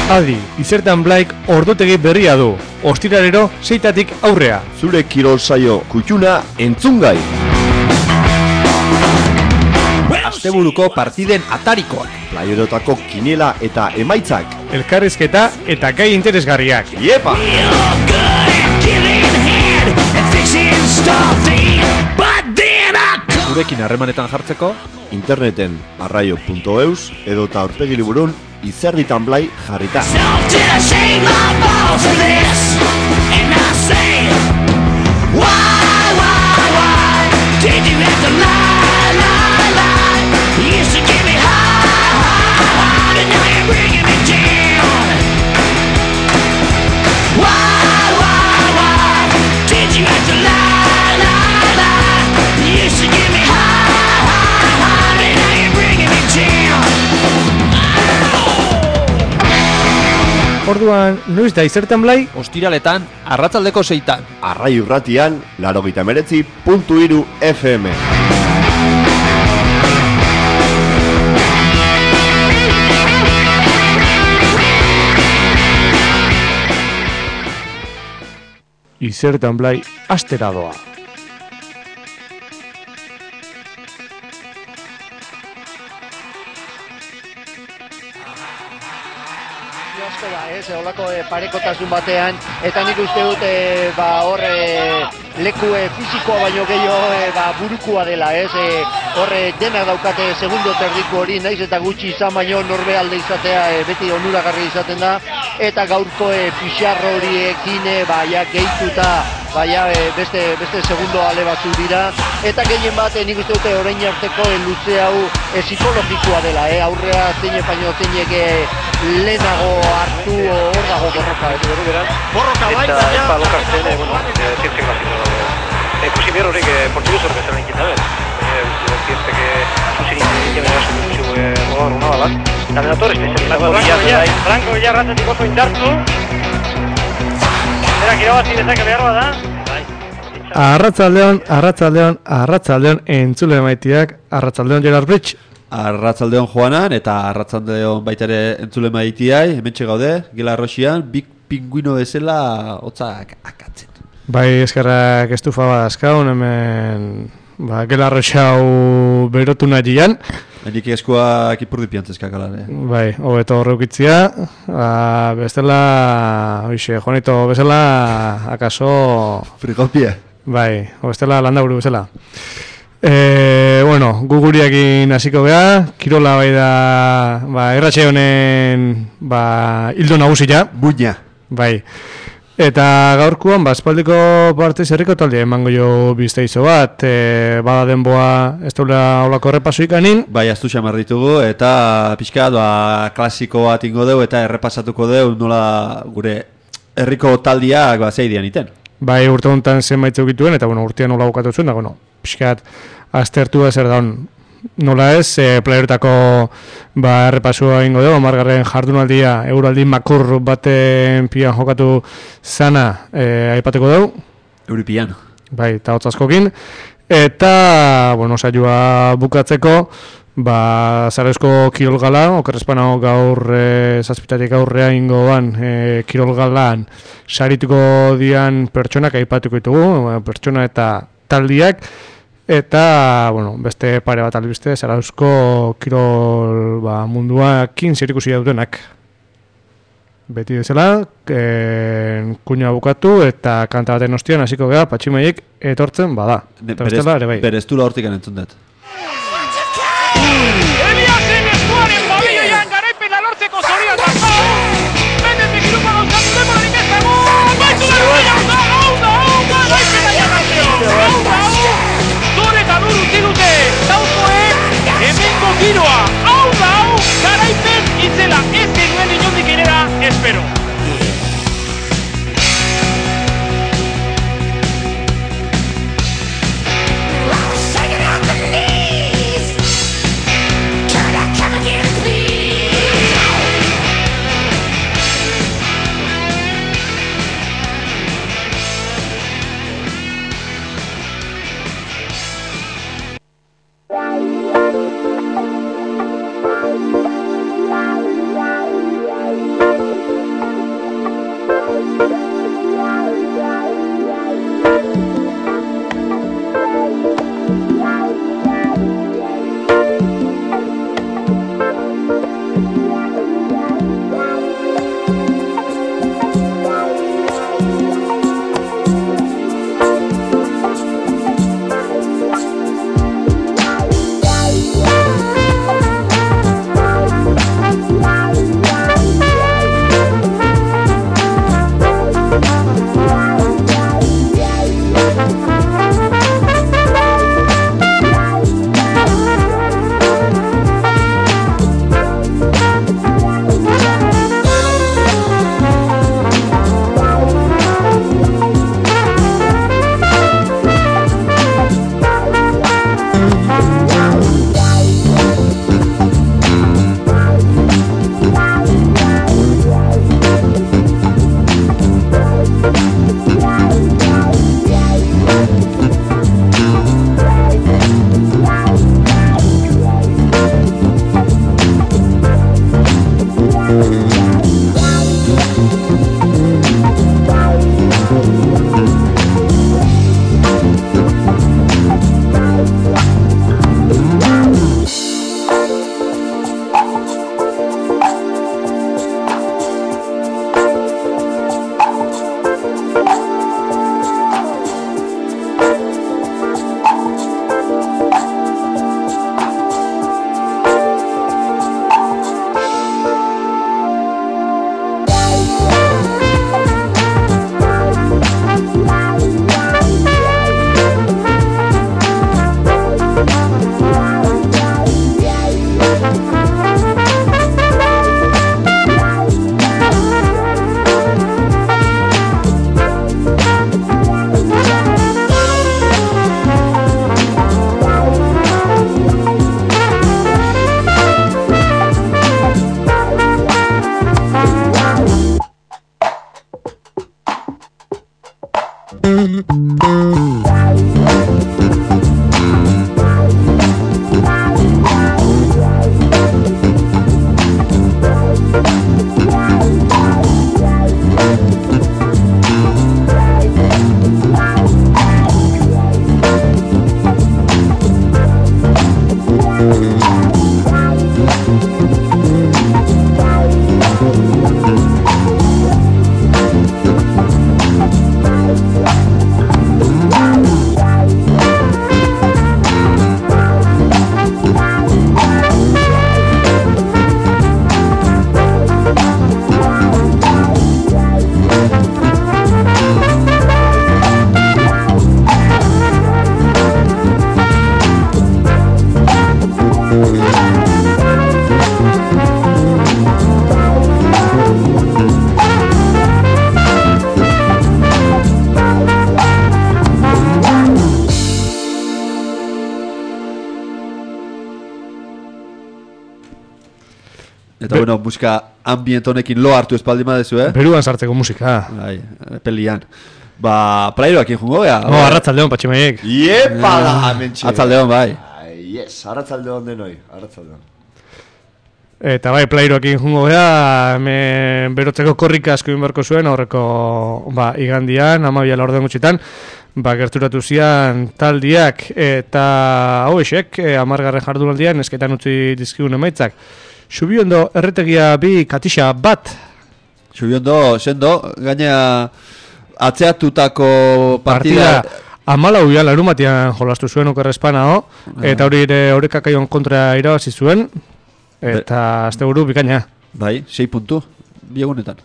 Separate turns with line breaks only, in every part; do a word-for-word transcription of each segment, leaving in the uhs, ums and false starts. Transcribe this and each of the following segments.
Adi, Izertan Blaik ordutegi berria du. Ostiralero seitatik aurrea.
Zure kirol saio kutxuna entzungai.
Asteburuko partiden atarikoak.
Playerotako kinela eta emaitzak.
Elkarrizketa eta gai interesgarriak.
Iepa!
Zurekin harremanetan jartzeko
interneten arraio punto eus edota aurpegi liburun Izerditan Blai jarrita.
Orduan, noiz da Izertan Blai?
ostiraletan, arratsaldeko seitan.
Arrai urratian, laurogeita hemeretzi puntu hiru F M.
Izertan Blai astera doa.
Olako e, parekotasun batean, eta nik uste dut e, ba, hor e, leku e, fizikoa baino gehiago e, ba, burukua dela, ez? E, hor e, denak daukate segundo terdiko hori, naiz eta gutxi izan baino norbe alde izatea e, beti onuragarri izaten da, eta gaurko e, pixarro horiekin e, ba, ja, gehituta ba, ja, e, beste, beste segundo ale batzu dira, eta gehien bat e, nik uste dute orain arteko e, luze hau e, psikologikoa dela, e, aurrea zeine baino zeinek e, lehenago hartu hor dago borroka, ez bero beran.
Borroka bai, eta ez ba lokartzen, bueno, zientzek basiko dago. Ikusi behar horrek portuguz horrek esan egin da, zientzek zuzin egin erasun dutxu rogar una balak. Eta benator espezializak. Franco Villarrazatik oso indartu. Berak irabazi dezake behar bada.
Arratzaldeon, arratzaldeon, arratzaldeon entzule maitiak, arratzaldeon Gerard Bridge.
Arratzaldeon Joanan eta arratzaldeon baita ere entzule maitiai, hementxe gaude, Gela Arroxian, big pinguino bezala hotzak akatzen.
Bai, eskerrak estufa bat azkaun, hemen ba, Gela Arroxau berotu nahian.
Henik eskuak ipurdi piantzeskak alare.
Bai, hobeto horreukitzia, ba, bestela, oixe, Juanito, bezala, akaso...
Frigopia.
Bai, bestela landaburu bezala. E, bueno, guguriakin hasiko geha, kirola bai da, ba, erratxe honen, ba, hildo nagusia.
Buina.
Bai. Eta gaurkuan, ba, espaldiko partez herriko talde emango jo bizteizo bat, e, bada denboa ez daula olako errepaso ikanin.
Bai, aztu xamar ditugu, eta pixka, ba, klasiko bat ingo deu, eta errepasatuko deu, nola gure herriko taldiak, ba, zeidian iten.
Bai, urte honetan zenbait zeukituen, eta, bueno, urtean nola bukatu zuen, da, bueno, pixkat, aztertu da zer daun. Nola ez, e, playertako ba, errepasua ingo dugu, margarren jardunaldia, euraldi makur baten pian jokatu zana e, aipateko dugu.
Euripian.
Bai, eta hotzaskokin. Eta, bueno, saioa bukatzeko, ba, Zarezko kirolgala, okerrezpanago gaur e, zazpitatik aurrea ingo ban, e, kirolgalan sarituko dian pertsonak aipatuko ditugu, pertsona eta taldiak. Eta, bueno, beste pare bat albiste, Zarauzko kirol ba, munduakin zerikusia dutenak. Beti bezala, e, kuña bukatu eta kanta baten ostian hasiko gea patximaiek etortzen bada. Eta bestela ere bai.
Bereztula hortik entzun dut.
Eliasen eskuaren babilioian garaipena lortzeko zorian da. Benetik grupa gauzatu demorarik ez dago. Baitu da hau da, hau da, hau da, garaipena jarratzeo. Hau da, hau. Zore eta lur utzi dute, taukoek hemengo giroa. Hau da, hau, garaipen itzela ez genuen inondik inera, espero.
Eta, Be bueno, musika ambient honekin lo hartu espaldi madezu, eh?
Beruan sartzeko musika.
Bai, pelian. Ba, plairoak injungo, ja?
No, arratzaldeon, patximaiek.
Iepala, mentxe.
Atzaldeon, bai.
Yes, arratzaldeon denoi, arratzaldeon.
Eta bai, plairoakin jungo geha, berotzeko korrika asko inberko zuen, aurreko ba, igandian, amabia laurden gutxitan, ba, gerturatu zian taldiak, eta hau esek, e, amargarren jardunaldian, esketan utzi dizkigun emaitzak. Xubiondo erretegia bi katixa bat.
Xubiondo, sendo, gaina atzeatutako partida... partida
Amalau ja, larun batian jolastu zuen okerrezpana, eta hori ere horrekakaion kontra irabazi zuen, eta azte buru bikaina.
Bai, sei puntu, biegunetan.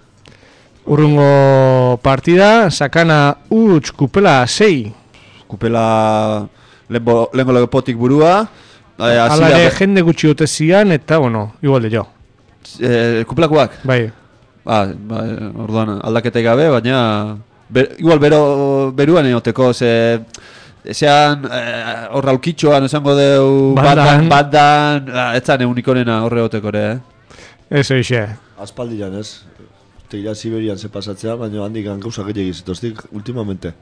Urrungo partida, sakana utz, kupela sei.
Kupela lehenko legopotik burua.
Hala ere jende gutxi ote zian, eta, bueno, igual de jo.
E, kupelakoak?
Bai.
Ba, ba, orduan aldaketai gabe, baina... Ber, igual bero, beruan eoteko, ze... Ezean, horra eh, aukitxoan esango deu...
Bandan.
Bandan, etzan eunikonena horre eoteko ere, eh?
Ez eixe.
Aspaldian, ez? Teira Siberian ze pasatzea, baina handik gauza gehiagik zitoztik, ultimamente.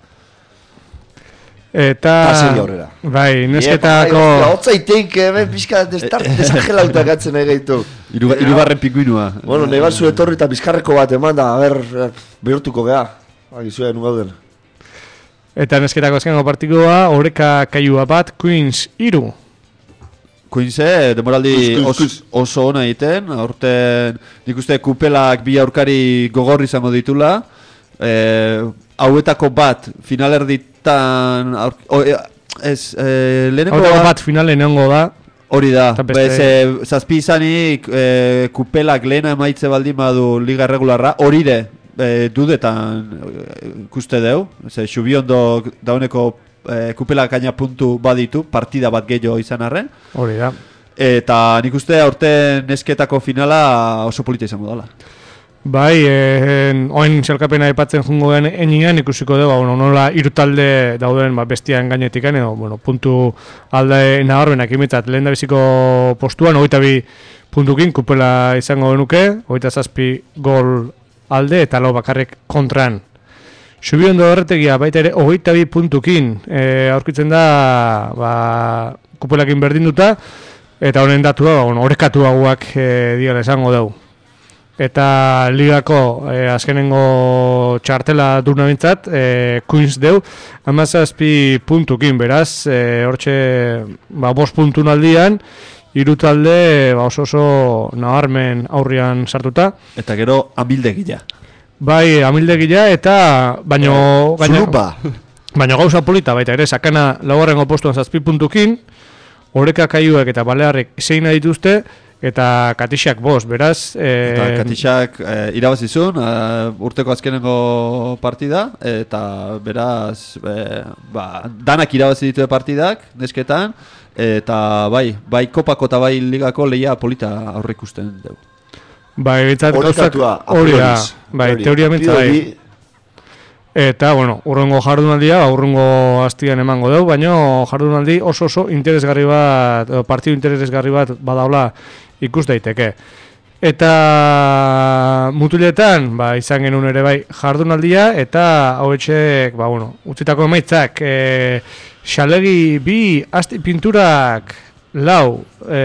Eta...
Paseri aurrera.
Bai, nesketako...
Hotzaitik, hemen pixka desagelauta gatzen egeitu.
Irugarren pinguinua.
Bueno, nahi bat zu etorri eta bizkarreko bat eman da, a ber, behortuko geha. Agizua, nu gauden.
Eta nesketako azkengo partikoa, oreka kaiua bat, Queens iru.
Queense, demoraldi os, oso ona egiten, aurten nik uste kupelak bi aurkari gogorri izango ditula, e, hauetako bat finalerditan, aur, o, e, ez, e, lehenengo
hauetako bat finaleneango da.
Hori da, bez, e, zazpi izanik e, kupelak lehena emaitze baldin badu liga regularra, hori de, E, dudetan ikuste deu, ze Xubiondo dauneko e, kupela kaina puntu baditu, partida bat gehiago izan arren.
Hori da.
Eta nik uste aurten nesketako finala oso polita izango dela.
Bai, eh, oin txalkapena aipatzen jungo den enian ikusiko dugu, bueno, nola irutalde dauden ba, bestian gainetik, edo, bueno, puntu alde nabarbenak imitzat, lehen da biziko postuan, hogeita bi puntukin kupela izango genuke, hogeita zazpi gol alde eta lau bakarrik kontran. Xubiondo erretegia baita ere hogeita bi puntukin e, aurkitzen da ba, kupelakin berdinduta eta honen datua ba, bueno, orekatuagoak e, diala esango dugu. Eta ligako e, azkenengo txartela duna bintzat e, Queens deu hamazazpi puntukin, beraz e, hortxe ba, bost puntun aldian hiru talde ba, oso oso nabarmen aurrian sartuta.
Eta gero amildegia.
Bai, amildegia eta baino...
Zulupa.
Baino gauza polita baita ere, sakana laugarrengo postuan zazpi puntukin, oreka kaiuek eta balearrek zeina dituzte, eta katixak bost, beraz... E...
Eta katixak e, irabazizun, e, urteko azkenengo partida, eta beraz, e, ba, danak irabazi ditu partidak, nesketan, eta bai, bai kopako eta bai ligako lehia polita aurre ikusten dugu.
Bai, bintzat gauzak hori da, bai, teoria bintzat bai. Eta, bueno, urrengo jardunaldia, urrengo hastian emango dugu, baina jardunaldi oso oso interesgarri bat, partidu interesgarri bat badaula ikus daiteke. Eta mutiletan, ba, izan genuen ere bai jardunaldia, eta hau etxek, ba, bueno, utzitako emaitzak, e, xalegi bi, asti pinturak lau, e,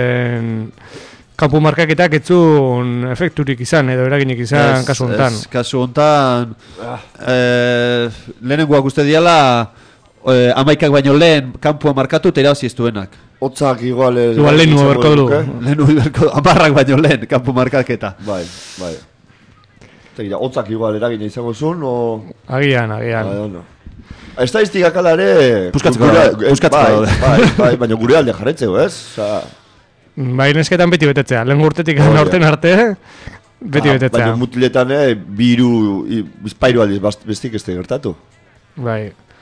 kanpu markaketak etzun efekturik izan, edo eraginik izan
ez,
kasu hontan.
Ez, kasu hontan, ah. e, lehenengoak uste diala, e, amaikak baino lehen kanpua markatu eta irabazi ez duenak.
Otzak igual...
Igual lehenu berko du.
Lehenu berko, amarrak baino lehen kanpu markaketa.
Bai, bai. Tegira, otzak igual eragina izango zuen, o...
Agian, agian.
Bai, no. Estadistikak ala ere...
Puskatzeko daude.
Bai, bai, bai, baina gure alde jarretzeko, ez? Osa...
Bai, nesketan beti betetzea. Lehen urtetik oh, aurten arte, beti ah, betetzea.
Baina mutiletan, eh, biru, bizpairu aldiz bestik ez gertatu.
Bai.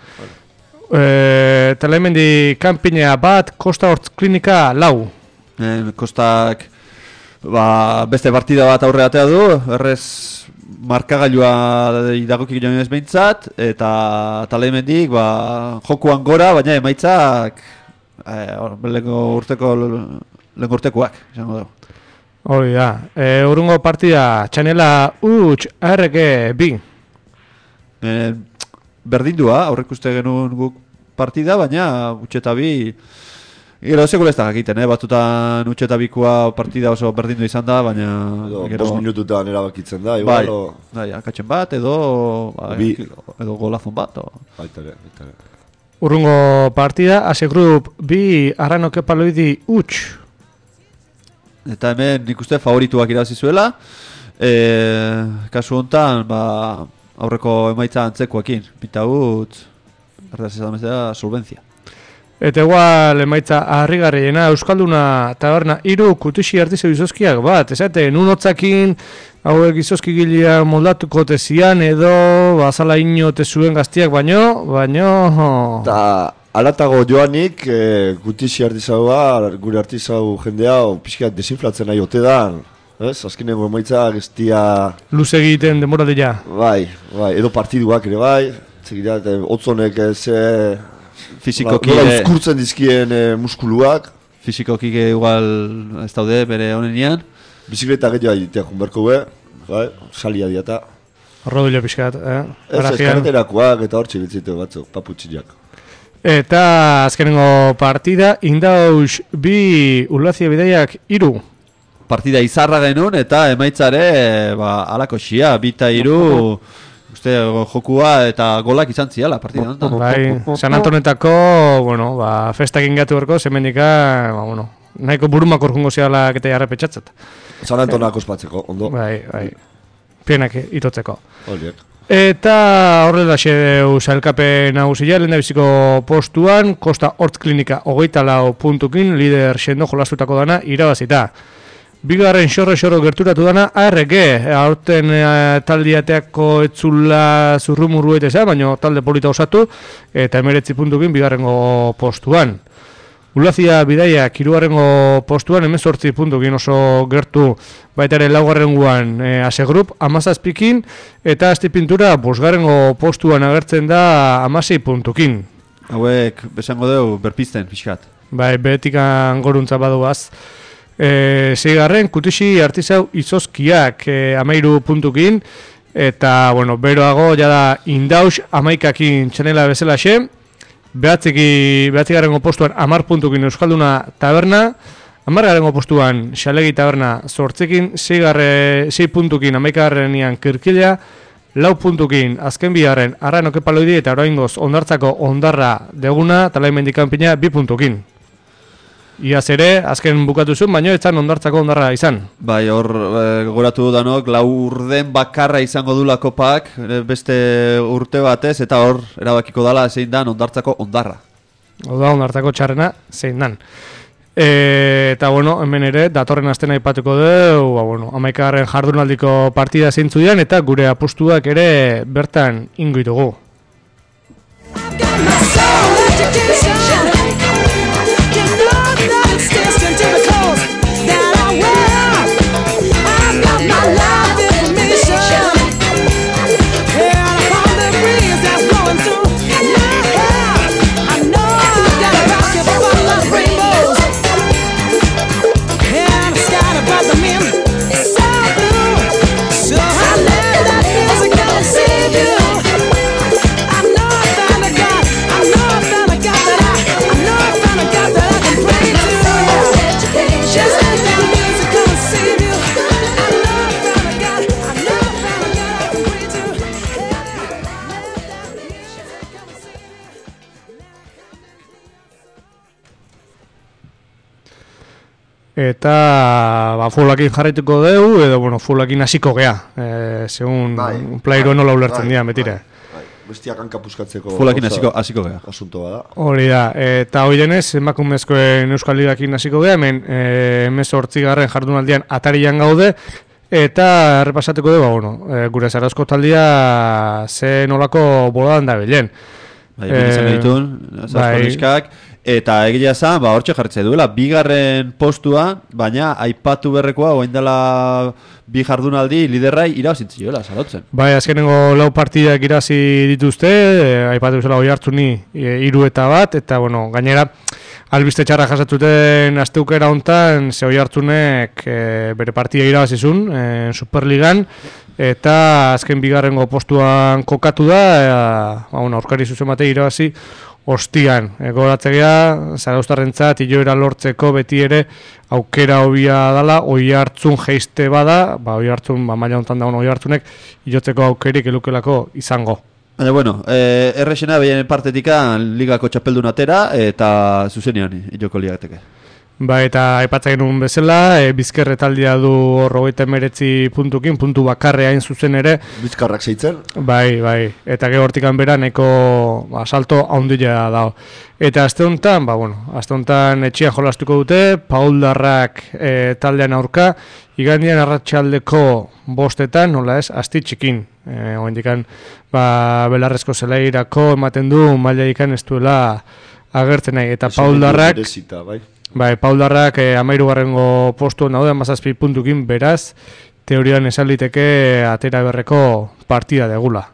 E, eta lehemendi kanpinea bat, Kosta Hortz Klinika lau.
E, Kostak ba, beste partida bat aurreatea du, errez markagailua idagokik joan ez behintzat, eta, eta lehemendik ba, jokuan gora, baina emaitzak e, lehenko urteko lehenko urtekoak, izango dugu.
Hori da. E, urrungo partida, txanela huts A R G bi.
E, berdindua, aurrek uste genuen guk partida, baina utxeta bi... Gero, sekula ez da jakiten, eh? Batutan utxeta bikoa partida oso berdindu izan da, baina...
Edo,
gero...
bost minututan erabakitzen da,
bai,
igual, o...
bai, akatxen bat, edo... Ba,
Bi.
Edo golazon bat, o...
Baitare, baitare.
Urrungo partida, Ase Group bi, Arrano Kepaloidi huts.
Eta hemen nik uste favorituak irabazi zuela, e, kasu hontan, ba, aurreko emaitza antzekoekin, pita utz, erdaz esan bezala, solventzia.
Eta igual emaitza harrigarriena Euskalduna taberna hiru kutixi artizeu izozkiak bat, esate, nun hotzakin hauek izozki gilea moldatuko tezian edo bazala inote zuen gaztiak baino, baino...
Eta alatago joanik, e, gutixi artizaua, gure artizau jendea, pixkat desinflatzen nahi ote da, ez? Azkeneko emaitza gestia...
Luze egiten demoraldia.
Bai, bai, edo partiduak ere bai, txegira, otzonek ze...
Fizikoki...
Nola uzkurtzen dizkien e, muskuluak.
Fizikoki igual ez daude bere honenian.
Bizikleta gehiago egitea junberko be, bai, salia diata.
Rodillo pixkat, eh?
Ez, ez karreterakoak eta hor txibitzite batzuk, paputxinak.
Eta azkenengo partida, Indaus bi Ulazia Bidaiak hiru.
Partida izarra genuen eta emaitzare ba, alako xia, bita hiru... Uste, jokua eta golak izan ziala partida honetan.
Bai, San Antonetako, bueno, ba, festak ingatu berko, zemendika, ba, bueno, nahiko burumakor jungo ziala eta jarrepetxatzat.
San Antonak ospatzeko, ondo.
Bai, bai, pienak itotzeko.
Horiek.
Eta horrela xedeu sailkapen nagusia, lehen da biziko postuan, Kosta Hortz Klinika hogeita lau puntukin, lider sendo jolastutako dana, irabazita. Bigarren xorro-xorro gerturatu dana A R G, aurten e, taldiateako etzula zurrumurru eteza, baina talde polita osatu, eta emeretzi puntukin bigarrengo postuan. Ulazia Bidaiak hirugarrengo postuan, hemezortzi puntukin oso gertu, baita ere laugarrengoan e, Ase Group, hamazazpikin, eta Asti Pintura bosgarrengo postuan agertzen da hamasei puntukin.
Hauek, besango dugu, berpizten, pixkat.
Bai, betikan goruntza baduaz. E, Zeigarren, Kutixi artizau izozkiak e, amairu puntukin, eta, bueno, beroago, jada Indaus amaikakin txanela bezala xe, behatziki, behatzigarrengo postuan amar puntukin Euskalduna taberna, amargarrengo postuan Xalegi taberna zortzekin, zeigarre, zei puntukin amaikagarrenian Kirkila, lau puntukin azken bigarren Arrano Kepaloidi eta oraingoz Ondartzako Ondarra deguna, talaimendik kanpina bi puntukin. Iaz ere, azken bukatu zuen, baina etzan Ondartzako Ondarra izan.
Bai, hor e, goratu danok, lau urden bakarra izango dula kopak, e, beste urte batez, eta hor erabakiko dala zein dan Ondartzako Ondarra.
Oda, Ondartzako txarrena zein dan. E, eta, bueno, hemen ere, datorren astena aipatuko dugu, ba, bueno, amaikagarren jardunaldiko partida zeintzu dian, eta gure apustuak ere bertan ingoitugu. Eta ba, fullakin jarraituko dugu, edo bueno, fullakin hasiko gea, e, segun
bai,
playroen nola ulertzen
bai,
dira, betire.
Bai, bai. Bestiak hanka puskatzeko
fullakin hasiko, hasiko gea.
Asunto bada.
Hori da, eta hori denez, emakumezkoen Euskal Ligakin hasiko gea, hemen hemezortzigarren jardunaldian atarian gaude, eta errepasatuko dugu, ba, bueno, e, gure Zarauzko taldia ze nolako boladan da bilen.
Bai, e, izan ditun, Zarauzko niskak. Eta egia esan, ba, hortxe jarritze duela, bigarren postua, baina aipatu berrekoa, oain dela bi jardunaldi liderrai irabazintzi joela, Zarautzen.
Bai, azkenengo lau partidak irazi dituzte, e, aipatu zela hoi hartzuni e, iru eta bat, eta bueno, gainera, albiste txarra jasatuten asteukera hontan zehoi hartzunek e, bere partida irabazizun e, Superligan, eta azken bigarrengo postuan kokatu da, e, ba, bueno, aurkari zuzen batei irabazi ostian. E, goratzea, Zarauztarrentzat iloera lortzeko beti ere aukera hobia dala, oi hartzun geiste bada, ba, oi hartzun, ba, maila hontan dagoen oi hartzunek, ilotzeko aukerik elukelako izango.
Baina, bueno, eh, errexena behien partetikan ligako txapeldun atera eta zuzenean joko liateke.
Ba, eta aipatzen genuen bezala, e, Bizkerre taldea du horrogeita emeretzi puntukin, puntu bakarrea hain zuzen ere.
Bizkarrak zeitzen?
Bai, bai, eta gero hortikan bera neko ba, salto haundila dago. Eta aste honetan, ba, bueno, aste honetan etxean jolastuko dute, Pauldarrak e, taldean aurka, igandian arratsaldeko bostetan, nola ez, asti txikin. E, Oendikan, ba, belarrezko zelairako ematen du, maila ikan ez duela agertzen nahi. Eta Pauldarrak...
Bai.
Bai, Pauldarrak eh, amairugarrengo postuan daude, amazazpi puntukin, beraz, teorian esan liteke atera berreko partida degula.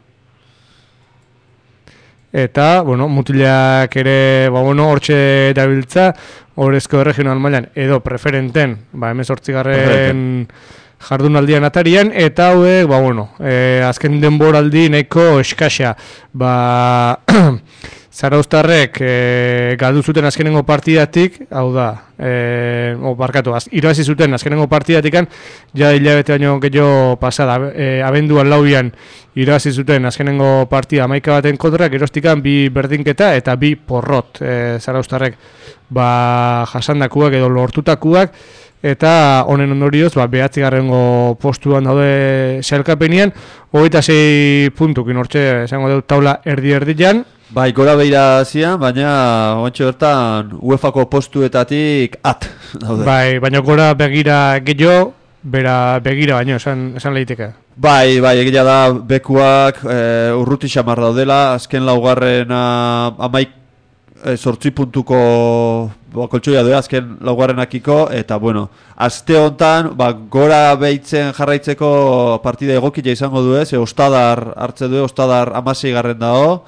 Eta, bueno, mutilak ere, ba, bueno, hortxe dabiltza, horrezko regional mailan edo preferenten, ba, hemezortzigarren jardunaldian atarian, eta hauek, ba, bueno, eh, azken denboraldi nahiko eskaxa, ba... Zarauztarrek e, galdu zuten azkenengo partidatik, hau da, e, o, barkatu, az, irabazi zuten azkenengo partidatikan, ja hilabete baino gehiago pasada, e, abenduan lauian irabazi zuten azkenengo partida hamaika baten kontra, gerostikan bi berdinketa eta bi porrot e, Zarauztarrek ba, jasandakuak edo lortutakuak, eta honen ondorioz, ba, behatzigarrengo postuan daude sailkapenean, hogeita sei puntukin hortxe, esango dut taula erdi-erdian.
Bai, gora behira zian, baina oantxe bertan UEFako postuetatik at daude.
Bai, baina gora begira gehiago, bera begira baino, esan, esan lehiteke.
Bai, bai, egia da, bekuak e, urruti xamar daudela, azken laugarren amaik e, sortzi puntuko ba, koltsoia doa, azken laugarrenakiko, eta bueno, aste hontan, ba, gora behitzen jarraitzeko partida egokila izango du ez, e, ostadar hartze du, ostadar amasei garren dago,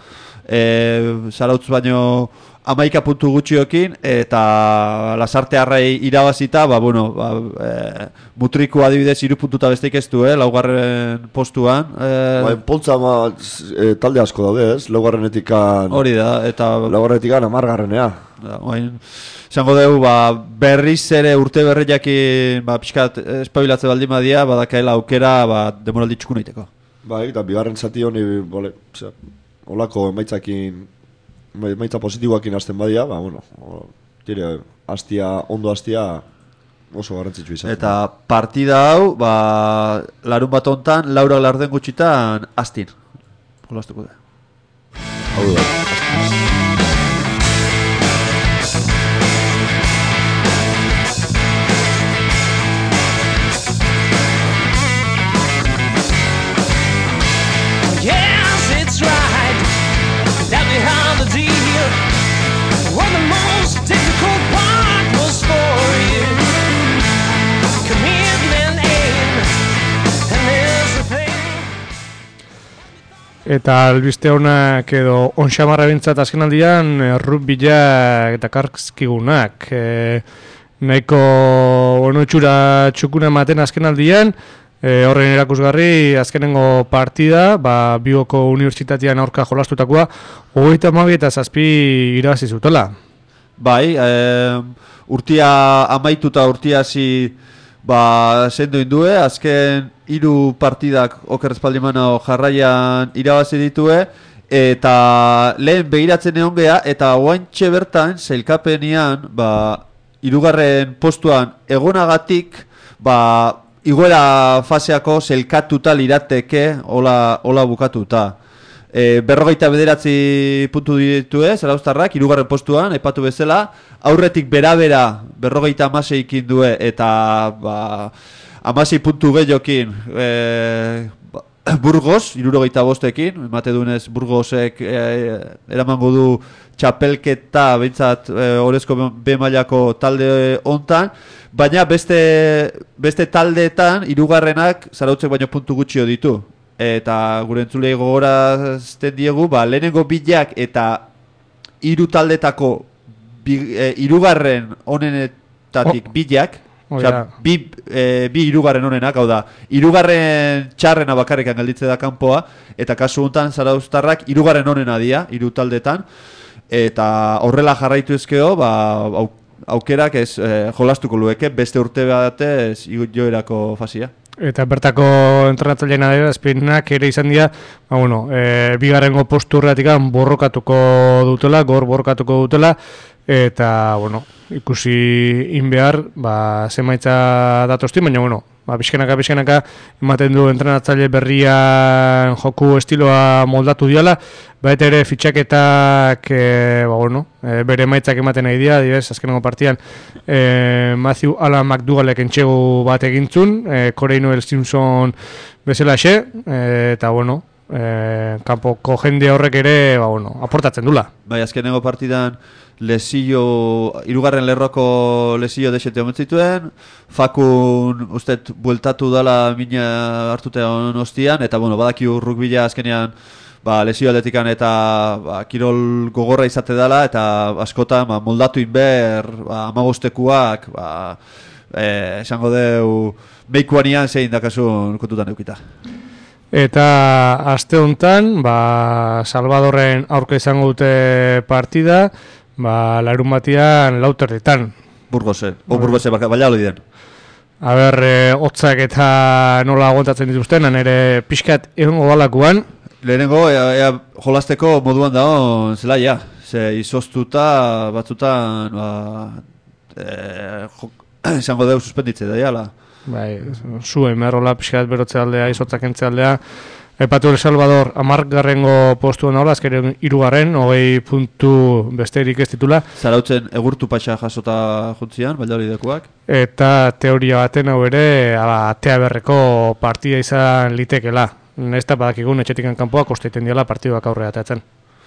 E, Zarautz baino amaika puntu gutxiokin eta lasartearrei irabazita, ba, bueno, ba, e, mutriku adibidez hiru puntuta besteik ez du, eh, laugarren postuan. E,
ba, Poltza ma, e, talde asko daude, ez? Laugarrenetikan...
Hori da, eta...
Laugarrenetikan amargarrenea.
Oain, izango dugu, ba, berriz ere urte berriakin, ba, pixkat espabilatze baldin badia, badakaela aukera, ba, demoraldi txukun egiteko.
Bai, eta bigarren zati honi, bole, zer... Olako emaitzakin, emaitza positiboakin hasten badia, ba, bueno, tire, hastia, ondo hastia oso garrantzitsu izan.
Eta partida hau, ba, larun bat hontan, Laura Larden gutxitan, astin. Jolastuko da.
Hau da.
Eta albiste honak edo onxamarra bintzat azken aldian rugbyak eta karskigunak e, nahiko bueno, txura txukuna ematen azken aldian e, horren erakusgarri azkenengo partida ba, Bigoko Unibertsitatean aurka jolastutakoa hogeita hamabi eta zazpi irabazi zutela.
Bai, e, urtia amaituta urtia hasi ba, sendo indue, azken hiru partidak oker espaldimano jarraian irabazi ditue, eta lehen begiratzen egon geha, eta oaintxe bertan, zailkapenian, ba, hirugarren postuan egonagatik, ba, iguela faseako zelkatuta lirateke, hola, hola bukatuta. E, berrogeita bederatzi puntu ditue, Zarauztarrak, hirugarren postuan, aipatu bezala, aurretik bera-bera berrogeita amaseikin due, eta ba, amasei puntu gehiokin e, Burgos, hirurogeita bostekin, emate dunez Burgosek e, eramango du txapelketa, behintzat e, orezko B-mailako talde hontan, baina beste, beste taldeetan, hirugarrenak Zarautzek baino puntu gutxio ditu. Eta gure entzulei gogorazten diegu, ba, lehenengo bilak eta hiru taldetako bi, e, irugarren onenetatik
Oh.
bilak,
Oh,
osea,
ja.
bi, e, bi irugarren onenak, hau da, irugarren txarrena bakarrikan gelditze da kanpoa, eta kasu honetan Zarauztarrak irugarren onena dia, hiru taldetan, eta horrela jarraitu ezkeo, ba, au, aukerak ez e, jolastuko lueke, beste urte batez joerako fasia.
Eta bertako entrenatzailean adera, Espinak ere izan dira, ba, bueno, e, bigarrengo postu horretik borrokatuko dutela, gor borrokatuko dutela, eta, bueno, ikusi inbehar, ba, zemaitza datozti, baina, bueno, ba, bizkenaka, bizkenaka, ematen du entrenatzaile berrian joku estiloa moldatu diala, baita ere fitxaketak, e, ba, bueno, e, bere emaitzak ematen nahi dira, adibidez, azkenengo partian, e, Matthew Alan McDougallek entxegu bat egintzun, e, Corey Noel Simpson bezala xe, e, eta, bueno, e, kanpoko jende horrek ere, ba, bueno, aportatzen dula.
Bai, azkenengo partidan lesillo, irugarren lerroko lesillo desete omentzituen, Fakun ustet bueltatu dala mina hartute on ostian, eta bueno, badakiu rugbila azkenean ba, lesio atletikan eta ba, kirol gogorra izate dela, eta askotan ba, moldatu inber, ba, amagostekuak, ba, eh, esango deu, meikuanian zein dakasun kontutan eukita.
Eta aste hontan, ba, Salvadorren aurka izango dute partida, ba, larun batian lauterritan.
Burgose, o Burgose, Valladoliden.
A ber, e, hotzak eta nola aguantatzen dituzten, nire pixkat egongo balakuan.
Lehenengo, ea, ea jolasteko moduan dago zelaia. Ze izoztuta batzutan, ba, e, jo, izango deu suspenditze daiala.
Bai, zuen merrola pixkat berotze aldea, izotzak entze aldea. Epatu El Salvador amargarrengo postuan dagoela, azkeren irugarren, hogei puntu besterik ez titula.
Zarautzen egurtu patxa jasota juntzian, Valladolidekoak.
Eta teoria baten hau ere, ala, atea berreko partida izan litekela. Ez da badakigun etxetikan kanpoa kosteiten diala partiduak aurrera atatzen.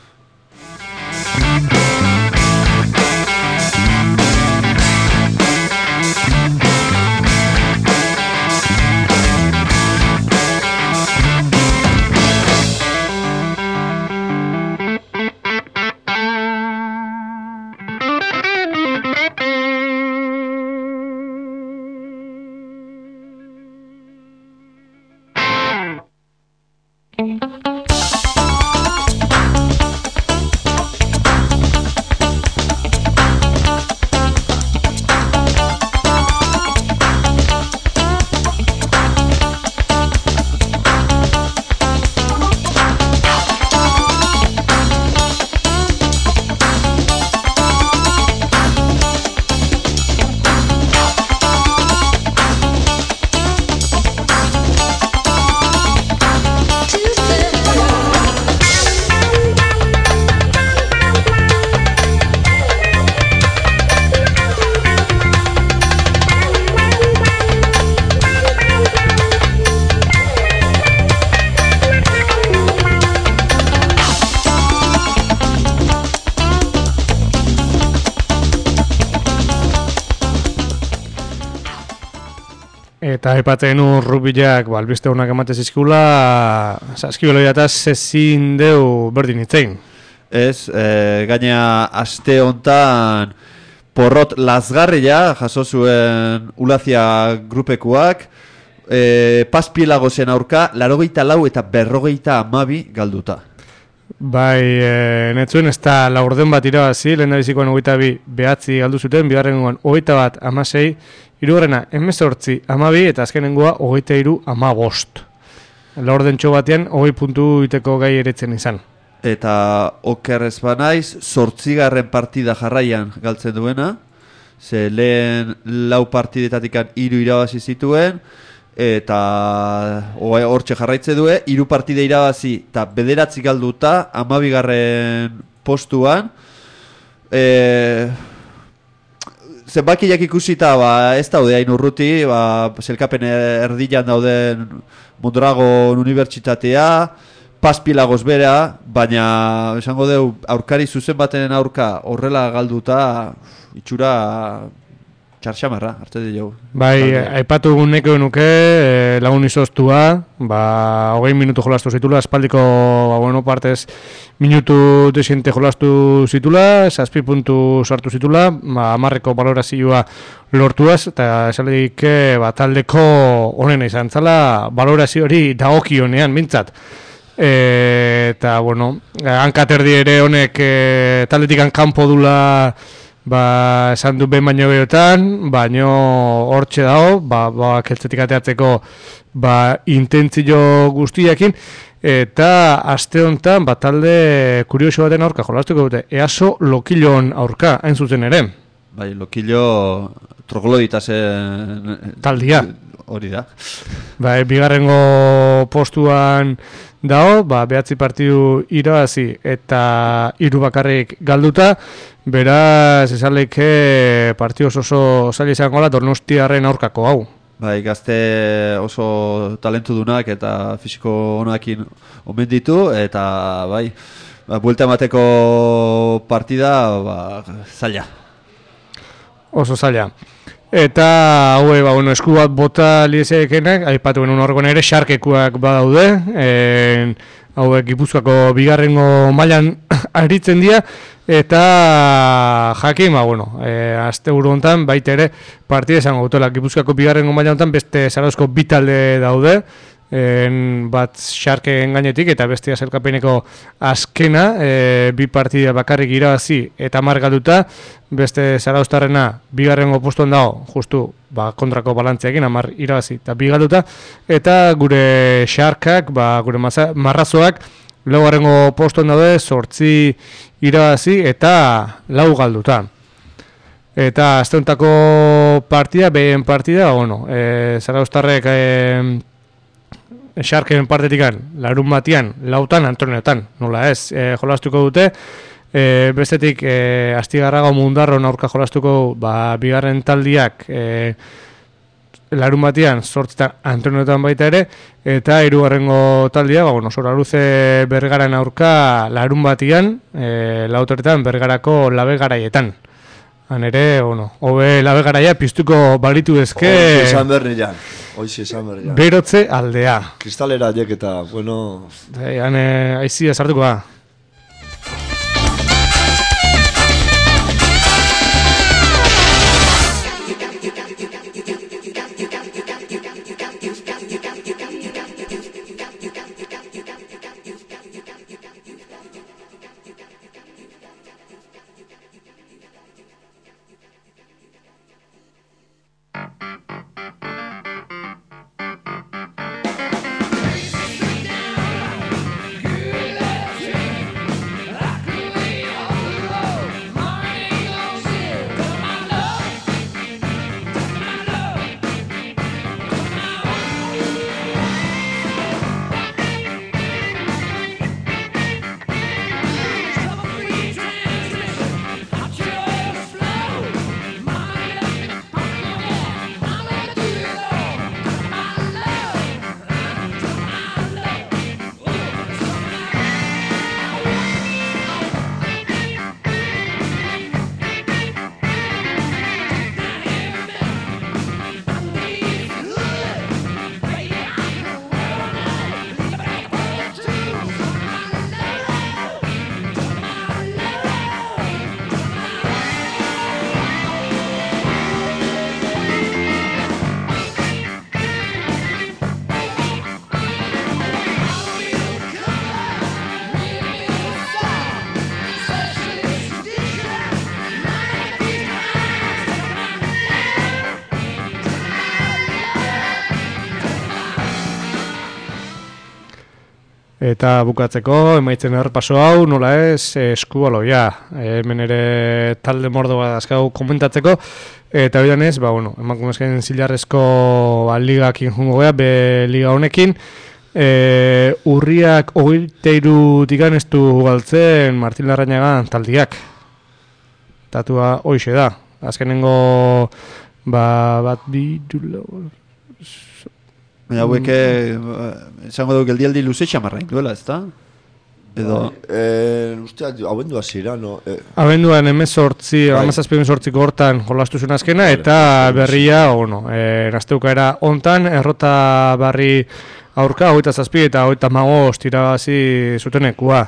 Eta aipatzen un rugbyak, ba, albiste honak ematen zizkula, saskibeloia eta zezin deu berdin itzein.
Ez, e, gaina aste hontan porrot lazgarria jaso zuen Ulazia grupekuak, e, Paspielagozen aurka, larogeita lau eta berrogeita amabi galduta.
Bai, e, netzuen ez da laurden bat irabazi, lehen da bizikoan hogeita bi behatzi galdu zuten, bigarrengoan hogeita bat amasei, hirugarrena hemezortzi amabi eta azkenengoa hogeita hiru amabost. Laurden txo batean hogei puntu iteko gai eretzen izan.
Eta okerrez banaiz, zortzigarren partida jarraian galtzen duena, ze lehen lau partidetatikan hiru irabazi zituen, eta hortxe jarraitze due, hiru partide irabazi eta bederatzi galduta, amabigarren postuan, e, zenbakiak ikusita, ba, ez daude hain urruti, ba, zelkapen erdilan dauden Mondragon Unibertsitatea, Paspielagoz bera, baina esango deu aurkari zuzen baten aurka horrela galduta itxura txarxamarra, arte dugu.
Bai, aipatu neko nuke, e, lagun izoztua, ba, hogei minutu jolastu zitula, espaldiko, ba, bueno, bueno, partez minutu desiente jolastu zitula, zazpi puntu sartu zitula, ba, amarreko balorazioa lortuaz, eta esaleik ba, taldeko honena izan zala, balorazio hori dagokionean mintzat. E, eta, bueno, hankaterdi ere honek e, taldetikan kanpo dula, ba, esan du behin baino gehiagotan, baino hortxe dago, ba, ba, keltzetik ateatzeko ba, intentzio guztiakin, eta aste honetan bat talde kurioso baten aurka jolastuko dute, EASO Lokillon aurka, hain zuzen ere.
Bai, Lokillo trogloditasen
taldia.
Hori da.
Ba, bigarrengo postuan dago, ba, behatzi partidu irabazi eta hiru bakarrik galduta, beraz, esaleke partidu oso zaila izango da Donostiarren aurkako hau.
Bai, gazte oso talentu dunak eta fisiko honakin omen ditu, eta bai, ba, buelta emateko partida, ba, zaila. Oso
zaila. Eta haue, ba, bueno, esku bat bota liezekenak, aipatu genuen horrekoen ere, xarkekuak badaude, en, hauek Gipuzkoako bigarrengo mailan aritzen dira, eta jakin, ba, bueno, e, azte buru hontan, baita ere, partida esango dutela, Gipuzkoako bigarrengo mailan hontan beste Zarauzko bi talde daude, en, bat xarken gainetik, eta beste azelkapeneko azkena, e, bi partida bakarrik irabazi eta margalduta, beste Zarauztarrena bigarrengo postuan dago, justu ba, kontrako balantzeekin, amar irabazi eta bigalduta, eta gure xarkak, ba, gure maza, marrazoak, laugarrengo postuan daude, zortzi irabazi eta lau galduta. Eta azteuntako partida, behen partida, bueno, e, Zarauztarrek e, xarken partetikan, larun batian, lautan, Antoniotan, nola ez, e, jolastuko dute, e, bestetik e, Astigarraga Mundarron aurka jolastuko ba, bigarren taldiak e, larun batian, zortzitan Antoniotan baita ere, eta hirugarrengo taldia, ba, bueno, Soraluze Bergaran aurka larun batian, e, lauteretan Bergarako labe garaietan. Han ere, bueno, hobe labe garaia piztuko balitu ezke...
Hoiz esan bernian, hoiz esan bernian.
Berotze aldea.
Kristalera diek eta, bueno...
Han aizia sartuko da. Eta bukatzeko, emaitzen errepaso hau, nola ez, eskubaloia. Hemen ere talde mordo bat azkau komentatzeko. Eta bidan ez, ba, bueno, emakumezken zilarrezko ba, ligakin jungo gea, be liga honekin. E, urriak hogeiteiru digan ez du galtzen Martin Larrañaga taldiak. Tatua hoixe da. Azkenengo, ba, bat bi...
Baina haueke, esango dugu geldialdi luze xamarrain duela, ez da? Edo...
Eh, usteak, abendua zira, no? Eh.
Abenduan emezortzi, amazazpi emezortziko hortan jolastu zuen azkena, eta berria, bueno, eh, nazteuka era ontan, errota barri aurka, hogeita zazpi eta hogeita hamabost irabazi zutenekua.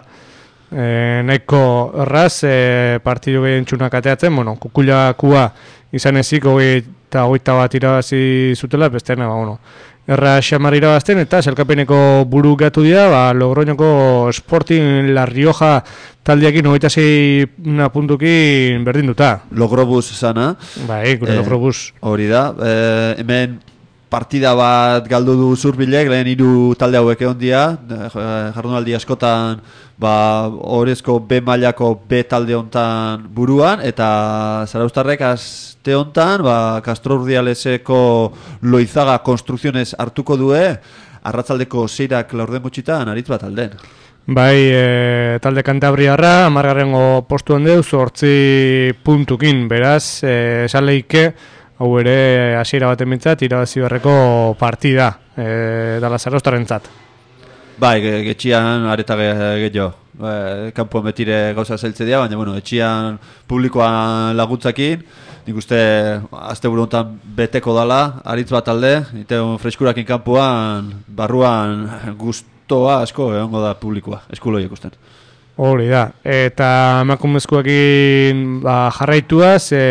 E, nahiko erraz e, partidu gehien txunak ateatzen, bueno, kukulakua izan ezik hogeita hogeita bat irabazi zutela, besteena, ba, bueno, erra xamar irabazten eta selkapeneko buru gatu dira, ba, Logroñoko Sporting La Rioja taldeakin hogeita sei puntukin berdin duta.
Logrobus sana.
Bai, gure
Eh,
Logrobus.
Hori da, e, hemen partida bat galdu du Zurbilek, lehen hiru talde hauek egon dira, jardunaldi askotan ba, orezko B mailako B talde hontan buruan, eta Zarauztarrek aste hontan ba, Castro Urdialeseko Loizaga Konstrukzionez hartuko due, arratzaldeko seirak laurden gutxitan aritz bat alden.
Bai, e, talde Kantabriarra, amargarrengo postuan deu, zortzi puntukin, beraz, e, esan lehike, hau ere hasiera baten bintzat, irabazi berreko partida, e, dala Zarauztarrentzat.
Bai, ge- getxian areta gehiago. Ba, kanpoan betire gauza zailtze dira, baina bueno, etxian publikoan laguntzakin, nik uste azte buru honetan beteko dala, aritz bat alde, ite freskurakin kanpoan, barruan gustoa asko egongo da publikoa, eskulo ikusten.
Hori da, eta emakumezkoekin ba, jarraituaz, e,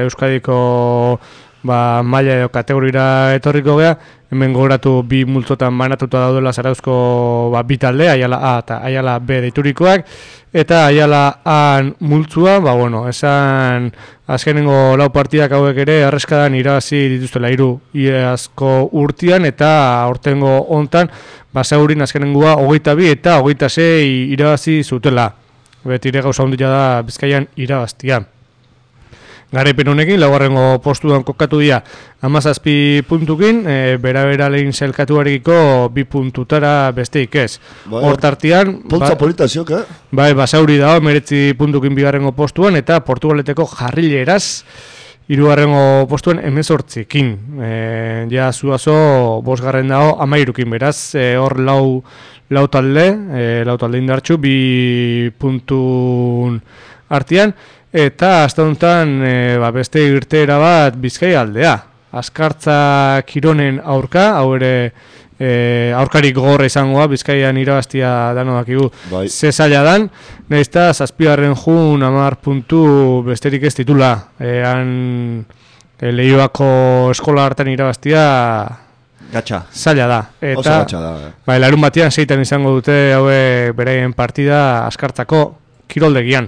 Euskadiko ba, maila edo kategorira etorriko gea, hemen gogoratu bi multzotan banatuta daudela Zarauzko ba, bi talde, Aiala A eta Aiala B deiturikoak, eta Aiala A multzua, ba, bueno, esan azkenengo lau partidak hauek ere arreskadan irabazi dituztela hiru iazko urtian, eta aurtengo hontan basaurin azkenengoa hogeita bi eta hogeita sei irabazi zutela. Betire gauza handia da Bizkaian irabaztia. Garaipen honekin, laugarrengo postuan kokatu dira hamazazpi puntukin, e, bera-bera lehin zelkatuarekiko bi puntutara besteik ez.
Bai,
Hortartian,
Poltza polita ziok, eh?
bai, Basauri da, meretzi puntukin bigarrengo postuan, eta Portugaleteko Jarrileraz, hirugarrengo postuan hemezortzikin. E, ja, Zuazo, bosgarren dago, amairukin, beraz, e, hor lau, lau talde, e, lau talde indartxu, bi puntun artian, eta azte honetan e, ba, beste irteera bat Bizkaia aldea. Azkartza Kironen aurka, hau ere e, aurkarik gogorra izangoa, Bizkaian irabaztia dano dakigu
Bai.
ze zaila dan, nahizta zazpigarren jun hamar puntu besterik ez titula. E, han e, Leioako eskola hartan irabaztia
Gatxa.
zaila da. Eta,
Oso gatxa da, eh?
bai, larun batean zeitan izango dute haue beraien partida Azkartzako kiroldegian.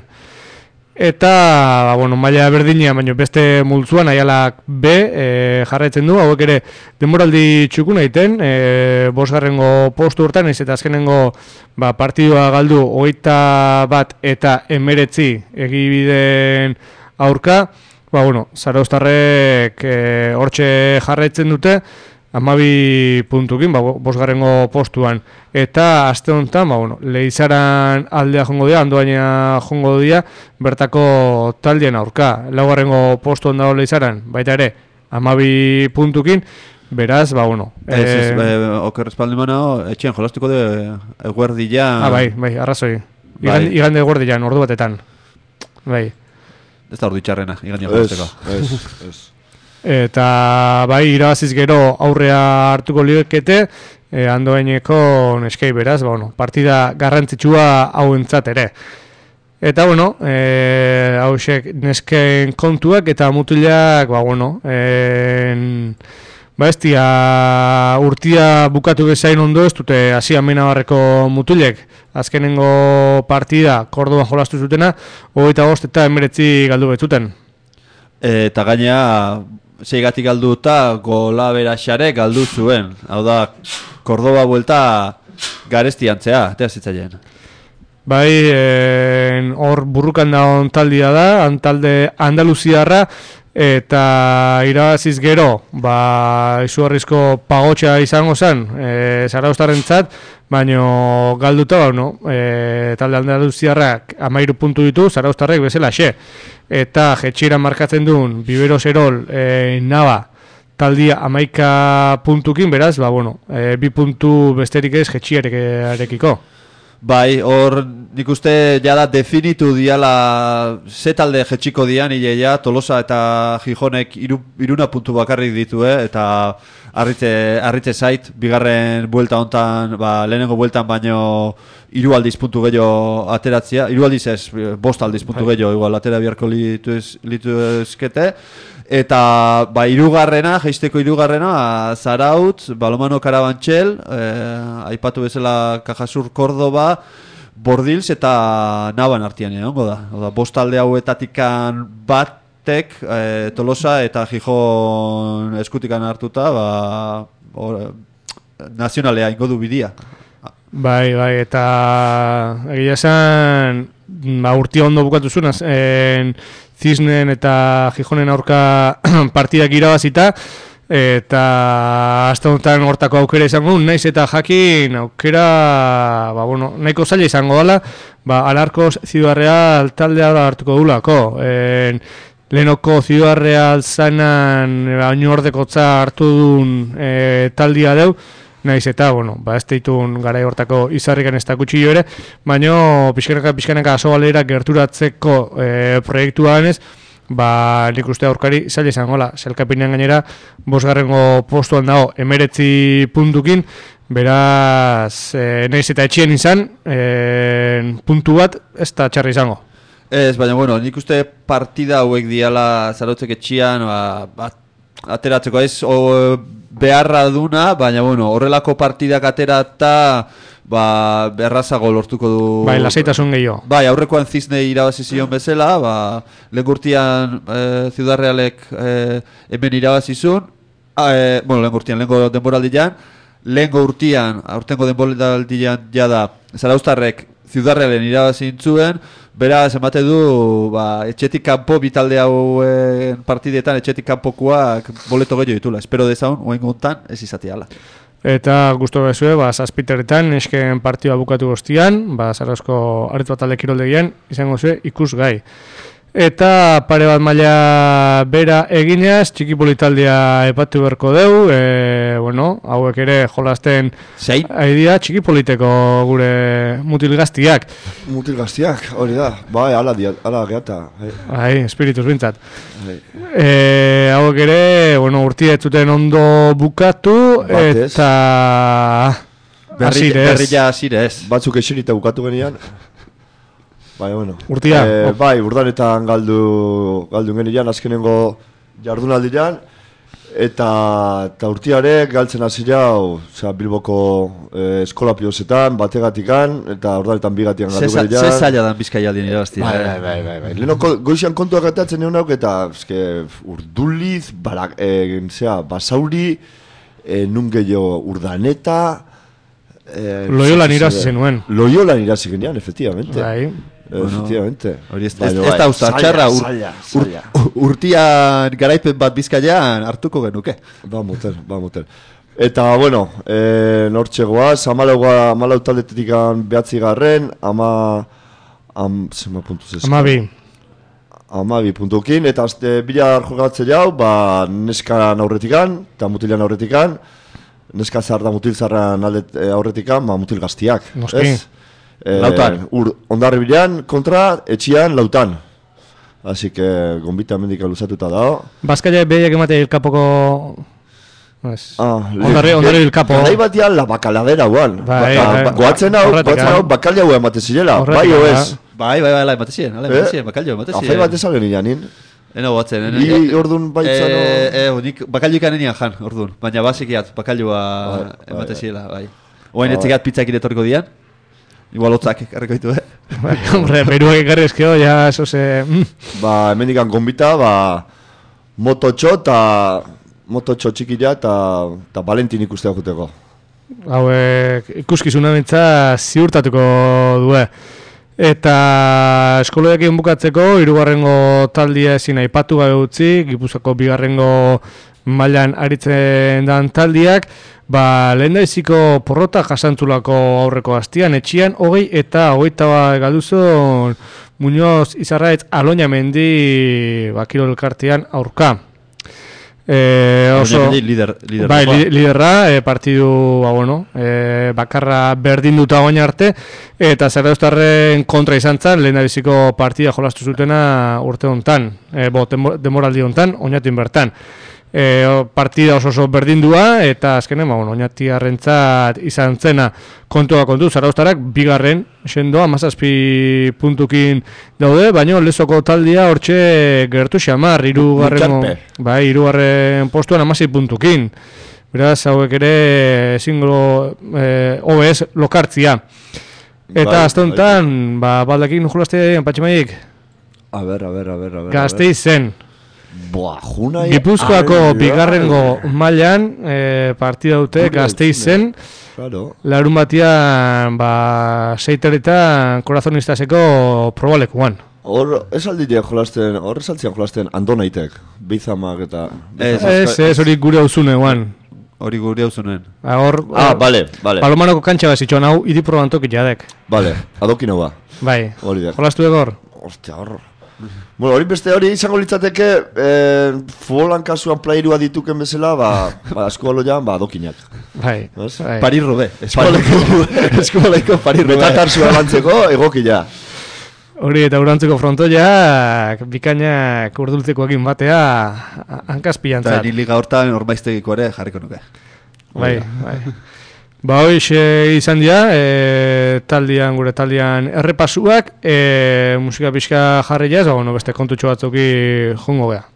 Eta, ba, bueno, maila berdina, baina beste multzuan, Aialak B e, jarraitzen du, hauek ere denboraldi txukun egiten, e, bosgarrengo postu hortan, ez eta azkenengo ba, partidua galdu hogeita bat eta emeretzi egibideen aurka, ba, bueno, Zarauztarrek e, hortxe jarraitzen dute, hamabi puntukin, ba, bosgarrengo postuan. Eta aste honetan, ba, bueno, Leizaran aldea jongo dira, Andoaina jongo dira, bertako taldien aurka. Laugarrengo postuan dago Leizaran, baita ere, hamabi puntukin, beraz, ba, bueno.
Ez, ez,
eh,
e, oker espaldimana, etxean jolastuko de eguerdian.
ah, bai, bai, arrazoi.
Bai.
Igande, igande gordian, ordu batetan. Bai.
Ez da ordu itxarrena, igandian
Ez,
jolasteko.
ez, ez.
Eta bai, irabaziz gero aurrea hartuko liekete, e, Andoaineko neskei beraz, ba, bueno, partida garrantzitsua hauentzat ere. Eta, bueno, e, hausek nesken kontuak eta mutilak, ba, bueno, en, ba, ez dia urtia bukatu bezain ondo ez dute hasi Amenabarreko mutilek. Azkenengo partida, Kordoban jolastu zutena, hogeita bost eta emeretzi galdu betzuten.
Eta gainea, seigatik galdu eta gola beraxare galdu zuen. Hau da, Kordoba buelta garesti antzea, eta zitzaien.
Bai, en, hor burrukan da ontaldia da, antalde Andaluziarra, eta irabaziz gero, ba, izugarrizko pagotxa izango zen, e, Zarauztarrentzat, baino galduta, ba, no, e, talde Andaluziarrak amairu puntu ditu, Zarauztarrek bezala xe. Eta jetxira markatzen duen, Bibero Zerol, e, Nava, taldia amaika puntukin, beraz, ba, bueno, e, bi puntu besterik ez jetxiarekiko.
Bai, hor nik uste jada definitu diala ze talde jetxiko dian ileia, Tolosa eta Gijonek iru, iruna puntu bakarrik ditue, eta arritze, arritze zait, bigarren buelta hontan, ba, lehenengo bueltan baino hiru aldiz puntu gehiago ateratzea, hiru aldiz ez, bost aldiz puntu gehiago, igual atera biharko litu, ez, litu ezkete, eta ba, irugarrena, jeisteko irugarrena, Zarautz, Balomano Karabantxel, eh, aipatu bezala Cajasur Córdoba, Bordils eta Naban artean egongo da. Oda, bost talde hauetatikan batek e, Tolosa eta Gijon eskutikan hartuta, ba, or, nazionalea ingo du bidia.
Bai, bai, eta egia esan, ba, urtia ondo bukatu zuen, en Cisnen eta Gijonen aurka partidak irabazita, eta hasta honetan hortako aukera izango, naiz eta jakin aukera, ba, bueno, nahiko zaila izango dela, ba, Alarkoz Ciudad Real taldea hartuko dulako. En, lehenoko Ciudad Real zanan baino ordekotza hartu duen e, taldia deu, naiz eta, bueno, ba, ez deitun garai hortako izarrikan ez da kutxillo ere, baino pixkanaka pixkanaka asobalera gerturatzeko e, proiektuan ez, ba, nik uste aurkari zaila izango la, zelkapinean gainera bosgarrengo postuan dago emeretzi puntukin, beraz e, naiz eta etxien izan e, puntu bat ez da txarra izango.
Ez, baina bueno, nik uste partida hauek diala Zarautzek etxian, ba, ba, ateratzeko ez o, beharra duna, baina bueno, horrelako partidak aterata ba, berrazago lortuko du.
Bai, lasaitasun gehiago.
Bai, aurrekoan Cisne irabazi zion bezala, ba, lehen gurtian e, Ciudad Realek e, hemen irabazizun, e, bueno, lehen gurtian, lehen denboraldian, lehen urtian, aurtengo denboraldian jada, Zarauztarrek Ciudad Realen irabazin zuen, beraz, emate du, ba, etxetik kanpo, bitalde hauen partidetan, etxetik kanpokoak boleto gehiago ditula. Espero dezaun, oen gontan, ez izatiala.
Eta gustu bezue, ba, zazpiterretan, esken partioa bukatu goztian, ba, Zarauzko aretu bat alde kiroldegian, izango zue ikus gai. Eta pare bat maila bera eginez, txiki politaldea epatu berko deu, e, bueno, hauek ere jolasten
zein?
Aidia txiki politeko gure mutilgaztiak.
Mutilgaztiak, hori da, bai, ala, dia, ala geata.
Bai, espirituz bintzat.
Bai.
E, hauek ere, bueno, urtietzuten ondo bukatu,
Batez.
eta
berri, berri ja asirez.
Batzuk eserita bukatu genian. Bai, bueno.
Urtia.
E, bai, urdanetan galdu, galdu genian, azkenengo jardunaldian, eta, eta urtiarek galtzen hasi jau, oza, Bilboko e, eskola piozetan, bategatikan, eta urdanetan bigatian galdu genian.
Ze zaila dan Bizkaialdien irabazti.
Bai, bai, bai, bai, bai. Lehenoko goizian kontuak atatzen egon hauk, eta eske, urduliz, barak, e, zera, basauri, e, nun gehiago urdaneta, e,
Loiolan irazi zenuen.
Loiolan irazi genian, efectivamente.
Bai.
Efectivamente.
Hori ez, ez, ez da usta, txarra ur, ur, urtian garaipen bat Bizkaian hartuko genuke.
Ba motel, ba motel. Eta, bueno, e, nortxegoaz, amalauga, amalau taldetetik behatzi garren, ama, am, zema puntuz ez?
Amabi.
Amabi puntukin, eta azte bila jokatzen jau, ba, neskan aurretikan, eta mutilan aurretikan, neska zahar da mutil zaharran aurretikan, ba, mutil gaztiak.
Noski.
Eh,
lautan.
Ur, ondarri bilan, kontra, etxian, lautan. Así que, gombita mendika luzatuta dao.
Bazkaia behiak emate ilkapoko... Es.
Ah,
ondarri, ondarri ilkapo.
Garai batian, la bakaladera, guan.
Bai,
Baka,
bai.
ba, goatzen hau, goatzen hau, bakalia hau emate zirela. Bai, o ez.
Bai, bai, bai, emate ziren, ala, emate ziren, bakalio, emate ziren.
Afai bat ezagen inanin.
Eno batzen, eno.
Ni ordun baitzano...
Eh, eh, nik bakalio ikanen jan, ordun. Baina basikiat, bakalioa emate zirela, bai. Oain etzikat pizzak iretoriko dian. Igual otzak ekarriko ditu, eh?
Bai, hombre, peruak ekarri eskeo, ja, eso se...
Ba, hemendikan gombita, ba, mototxo eta... Mototxo txikila eta... Eta Valentin ikustea juteko.
Hauek ikuskizuna nintza ziurtatuko due. Eta eskoloekin bukatzeko, hirugarrengo taldia ezin aipatu gabe utzi, Gipuzkoako bigarrengo mailan aritzen dan taldiak, ba, lehendaiziko porrota jasantzulako aurreko astian, etxian, hogei eta hogeita bat galduzon Muñoz Izarraetz Aloña Mendi ba, kirol elkartean aurka. E, oso,
lider, lider
bai, li, liderra, e, partidu, ba, bueno, e, bakarra berdin duta oin arte, eta Zarauztarren kontra izan zen, lehen biziko partida jolastu zutena urte hontan, e, bo, demoraldi hontan, oinatin bertan. E, partida oso oso berdindua, eta azkenen, ba, bueno, oinatiarrentzat izan zena kontua kontu, Zarauztarrak bigarren, sendoa, mazazpi puntukin daude, baina Lezoko taldia hortxe gertu xamar, irugarren, bai, irugarren postuan amazei puntukin. Beraz, hauek ere ezingo eh, O B S lokartzia. Eta bai, azte honetan, bai. ba, baldakin jolazte Patximaik?
A ber, a ber, a ber, a ber.
Gazteizen.
Boa, junai...
Gipuzkoako bigarrengo mailan e, partida dute Gazteizen.
Claro.
Larun batian, ba, seiteretan korazonistaseko probalekuan.
Hor, ez alditea jolasten, hor ez altzian jolasten Andonaitek, Beizamak eta...
Ez, ez, ez hori gure hauzunean.
Hori gure hauzunen.
Hor,
ah, bale, bale.
Palomanoko kantxa bazitxoan hau, idi probantok jadek.
Bale, adokin hau ba.
Bai,
hori dek.
jolastu egor?
Ostia, hor... Bueno, hori beste hori izango litzateke, eh, futbolan kasuan plairua dituken bezala, ba, ba eskualoian, ba, adokinak.
Bai, bai.
Paris Roubaix. Eskualeko Paris Roubaix.
Metatarsua lantzeko, egokila.
Hori eta urantzeko frontoiak, bikainak urdultzekoekin batea, hankazpiantzat.
Eta nili gaurtan ormaiztegiko ere jarriko nuke.
Bai, bai. Ba, hoiz izan dira, e, taldian, gure taldian errepasuak, e, musika pixka jarri jaz, ba, bueno, beste kontutxo batzuki jongo geha.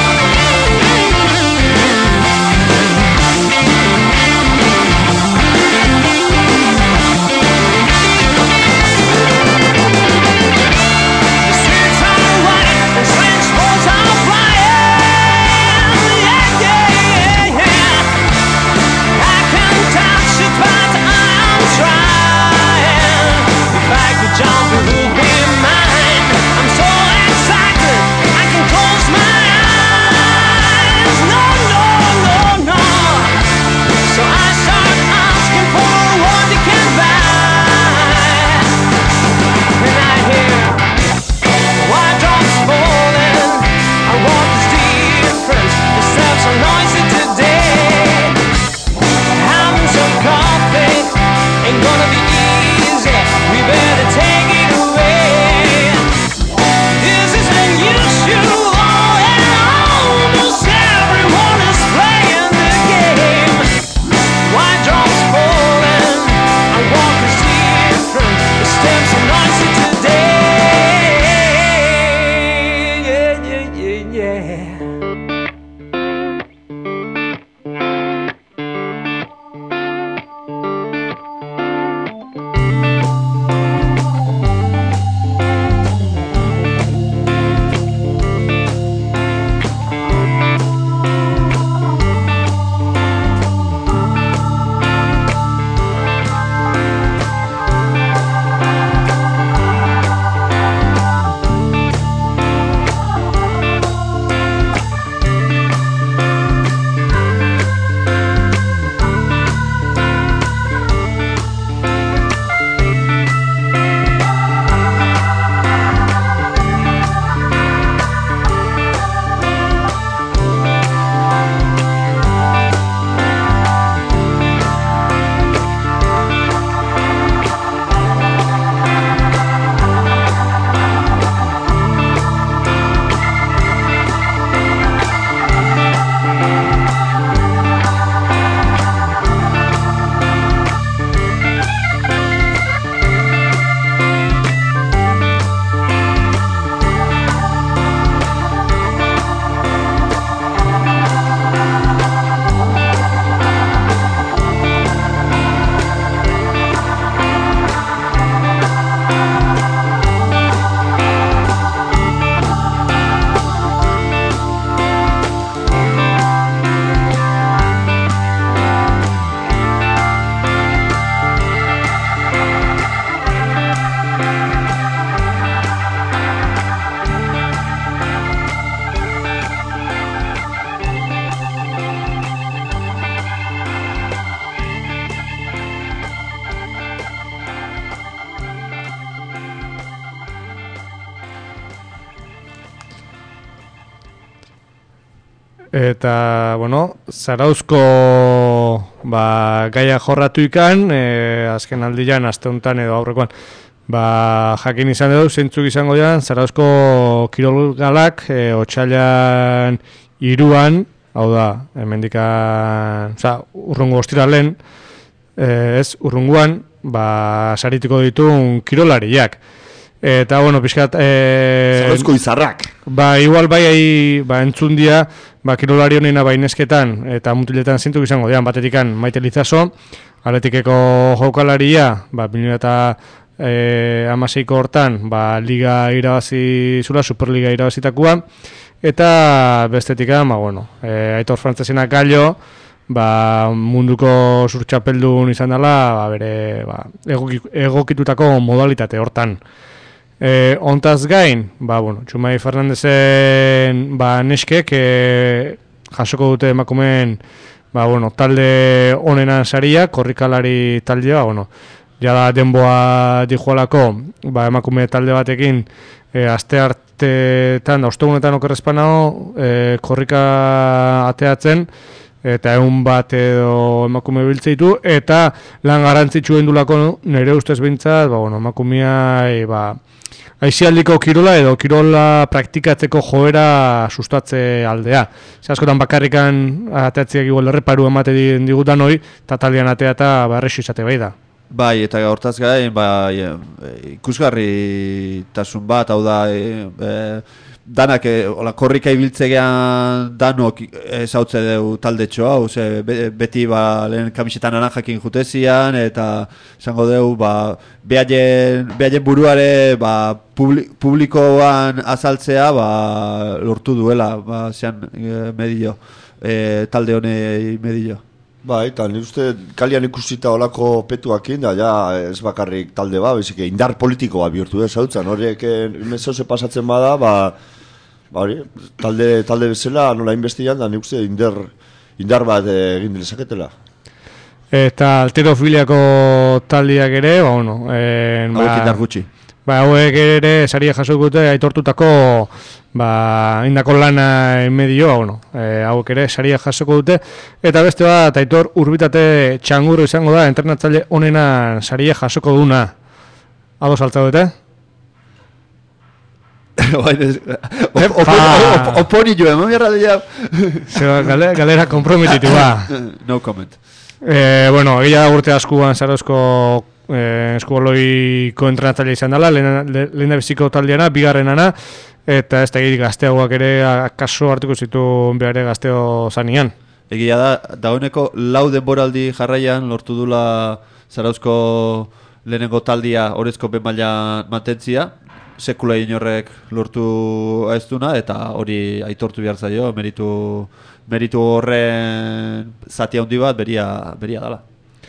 We'll be right back.
Eta, bueno, Zarauzko ba, gaia jorratu ikan, e, azken aldian, aste honetan edo aurrekoan, ba, jakin izan edo, zeintzuk izango dian, Zarauzko kirolgalak, e, otsailean hiruan, hau da, hemendikan, oza, urrungo ostiralen, e, ez, urrunguan, ba, sarituko ditun kirolariak. Eta, bueno, pixkat... E,
Zarauzko izarrak.
Ba, igual bai, ba, entzundia, ba, kirolari honena bainesketan eta mutiletan zintuk izango dian, batetikan Maite Lizaso, Atletikeko jokalaria, ba, bi mila hamaseiko hortan, ba, liga irabazi zula, Superliga irabazitakoa, eta bestetikan, ba, bueno, e, Aitor Frantzesena Gallo, ba, munduko surtxapeldun izan dela, ba, bere, ba, egokitutako modalitate hortan. E, ontaz gain, ba, bueno, Txumai Fernandezen ba, neskek e, jasoko dute emakumeen ba, bueno, talde onena saria, korrikalari taldea, bueno, jada denboa dijoalako ba, emakume talde batekin e, aste artetan, da ostegunetan okerrezpanao e, korrika ateatzen, eta egun bat edo emakume biltzeitu, eta lan garantzitsuen dulako nire ustez bintzat, ba, bueno, emakumeai, ba, aizialdiko kirola edo kirola praktikatzeko joera sustatze aldea. Ze askotan bakarrikan ateatziak igual erreparu emate digutan hoi, eta taldean atea eta barrexo izate bai da.
Bai, eta hortaz gain, ba, ikusgarri tasun bat, hau da, e, e, danak, e, ola, korrika ibiltzegean danok ezautze deu taldetxo hau, ze, beti ba, lehen kamisetan naranjakin jutezian, eta esango deu, ba, behaien, behaien buruare, ba, publi, publikoan azaltzea, ba, lortu duela, ba, zean e, medio, e, talde honei medio.
Ba, eta nire uste kalian ikusita olako petuakin, da ja ez bakarrik talde ba, bezik indar politikoa bihurtu ez hautzen, horiek mezoze pasatzen bada, ba, ba hori, talde, talde bezala nola inbestian, da nire uste indar, indar bat egin dilezaketela.
Eta alterofiliako taldiak ere, ba, bueno, en,
ba, hauek indar gutxi.
Ba, hauek ere saria jasoko dute aitortutako ba, indako lana medio, bueno, e, hauek ere saria jasoko dute, eta beste bat, Aitor Urbitate Txangurro izango da, entrenatzaile honena saria jasoko duna. Ado saltza dute?
Oponi jo, ema mierra de
ja. Galera komprometitu ba.
No comment.
E, bueno, egia urte askuan Zarauzko Eh, eskuoloiko entrenatzaile izan dela, lehen da biziko taldeana, bigarrenana, eta ez da egin gazteagoak ere akaso hartuko zitu behare gazteo zanian.
Egia da, dauneko lau denboraldi jarraian lortu dula Zarauzko lehenengo taldia orezko bemailan mantentzia, sekula inorrek lortu aiztuna, eta hori aitortu behar zaio, meritu, meritu horren zati handi bat beria, beria dela.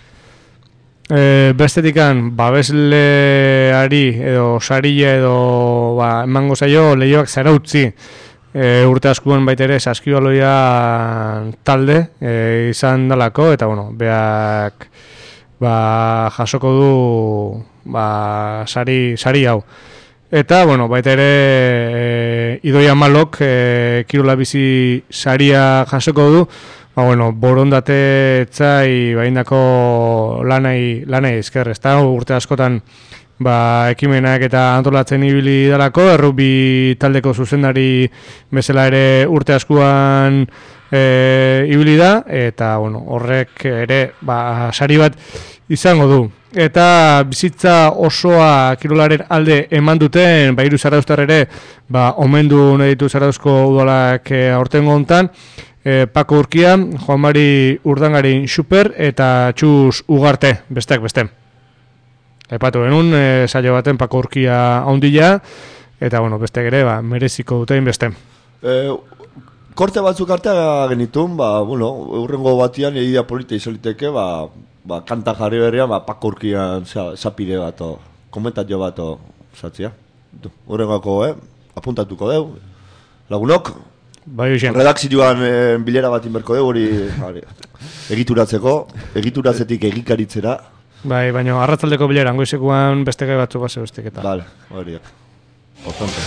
E, bestetikan, babesleari edo sarila edo ba, emango zaio lehioak Zarautzi. E, urte askuan baita ere saskibaloia talde e, izan dalako, eta bueno, beak ba, jasoko du ba, sari, sari hau. Eta, bueno, baita ere e, Idoia Malok e, kirola bizi saria jasoko du, ba, bueno, borondate etzai baindako lanai, lanai ezker, ez da, urte askotan ba, ekimenak eta antolatzen ibili dalako, errugbi taldeko zuzendari bezala ere urte askuan e, ibili da, eta bueno, horrek ere ba, sari bat izango du. Eta bizitza osoa kirolaren alde eman duten, ba, hiru zarauztar ere, ba, omendu nahi ditu Zarauzko udalak e, aurtengo hontan, E, Pako Urkia, Juan Mari Urdangarin Super eta Txus Ugarte, besteak beste. Epatu genuen, e, saio baten Pako Urkia haundila, eta bueno, besteak ere, ba, mereziko dutein beste.
E, korte batzuk artea genitun, ba, bueno, urrengo batian egia polita izoliteke, ba, ba, kanta jarri berrian, ba, Pako Urkian zapide bat, o, komentatio bat, o, zatzia. Urrengoko, eh, apuntatuko deu, lagunok,
Bai,
redakzioan e, bilera bat inberko dugu hori egituratzeko, egituratzetik egikaritzera.
Bai, baina arratzaldeko bilera, goizekuan beste gai batzu base bestek eta.
Vale, horiak. Importante.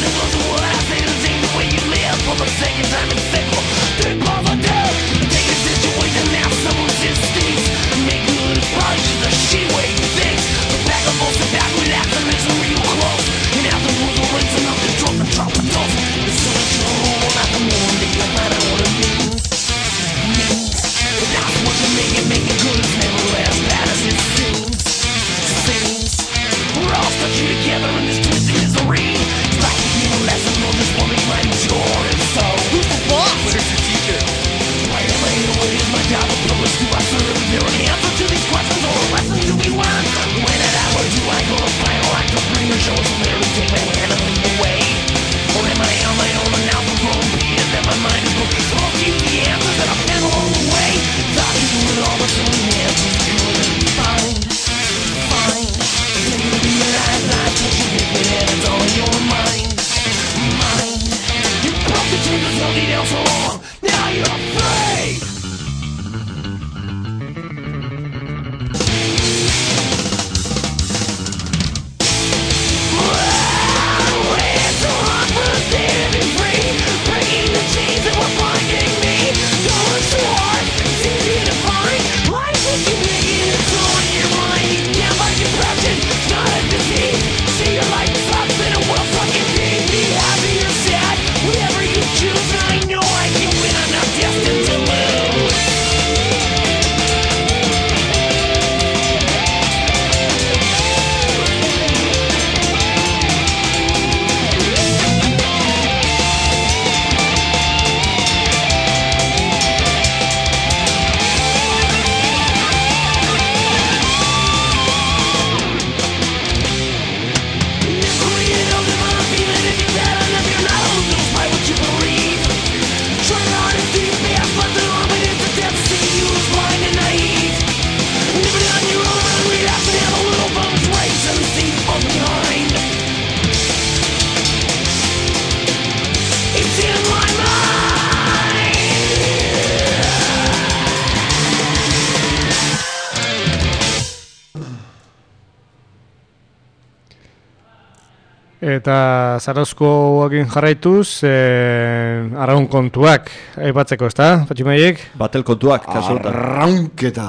Eta Zarauzkoakin jarraituz, eh, arraun kontuak aipatzeko, ezta, Patximaiek?
Batel kontuak, kasu honetan.
Arraunketa.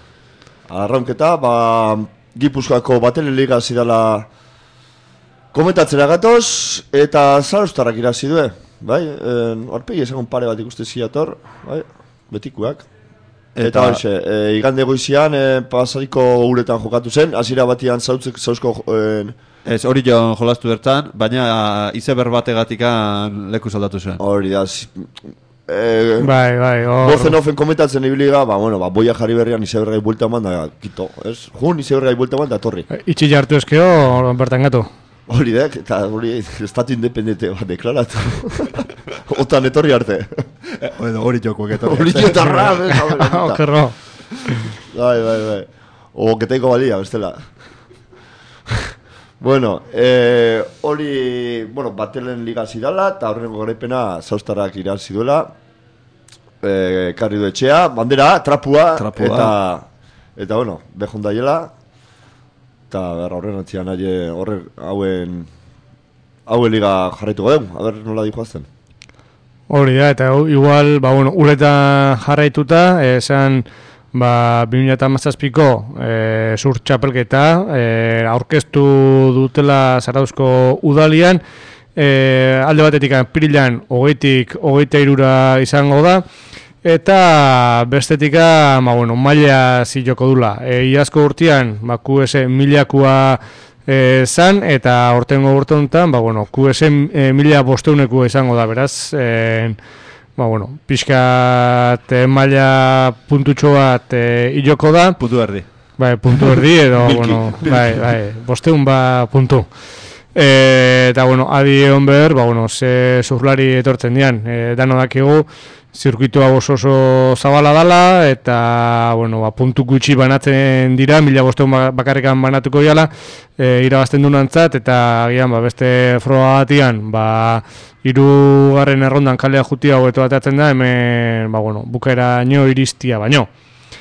Arraunketa, ba, Gipuzkoako Batelen Liga zidala komentatzera gatoz, eta Zarauztarrak irazi due. Bai, eh, horpegi esagun pare bat ikuste ziator, bai, betikuak. Eta, eta hoxe, e, igande goizian, e, pasariko uretan jokatu zen, hasiera batian zautzek zauzko... E,
Ez, hori jo jolastu bertan, baina izeber bategatikan leku saldatu zuen.
Hori da, e,
bai, bai, hor...
Bozen ofen komentatzen ibiliga, ba, bueno, ba, boia jarri berrian izebergai buelta eman da, kito, ez? Jun, izebergai buelta eman da, torri.
Itxi jartu eskeo, bertan gatu.
Hori dek, eta hori estatu independente bat deklaratu. Otan etorri arte.
Hori jokoak etorri.
Hori jotarra,
Okerro.
Bai, bai, bai. O ketaiko balia, bestela. Bueno, eh, hori, bueno, Batelen Liga zidala, eta horrengo garaipena Zarauztarrak irazi duela. Eh, karri du etxea, bandera, trapua,
trapua.
eta, eta bueno, behon daiela. Eta horren atzian horre hauen hauen liga jarraitu godeu, a ber nola dihoazten.
Hori da, eta igual, ba, bueno, uretan jarraituta, esan, ba, bi mila hamazazpiko e, zur txapelketa, e, aurkeztu dutela Zarauzko udalian, e, alde batetik apirilan hogeitik hogeita hirura izango da, eta bestetika, ba, bueno, maila ziloko dula. E, iazko urtean, ba, Q S milakua e, zan, eta hortengo urte honetan, ba, bueno, Q S e, mila bosteunekua izango da, beraz, e, ba, bueno, pixkat e, maila puntutxo bat e, iloko da.
Puntu erdi.
Bai, puntu erdi, edo, bueno, bai, bai, bosteun ba puntu. E, eta, bueno, adi egon behar, ba, bueno, ze zurlari etortzen dian, e, dano dakigu, zirkuitua oso oso zabala dala, eta, bueno, ba, puntu gutxi banatzen dira, mila bosteun bakarrikan banatuko diala, e, irabazten dunantzat, eta, gian, ba, beste froga batian, ba, hirugarren errondan kalea jutia hobeto bateatzen da, hemen, ba, bueno, bukaera nio iristia baino.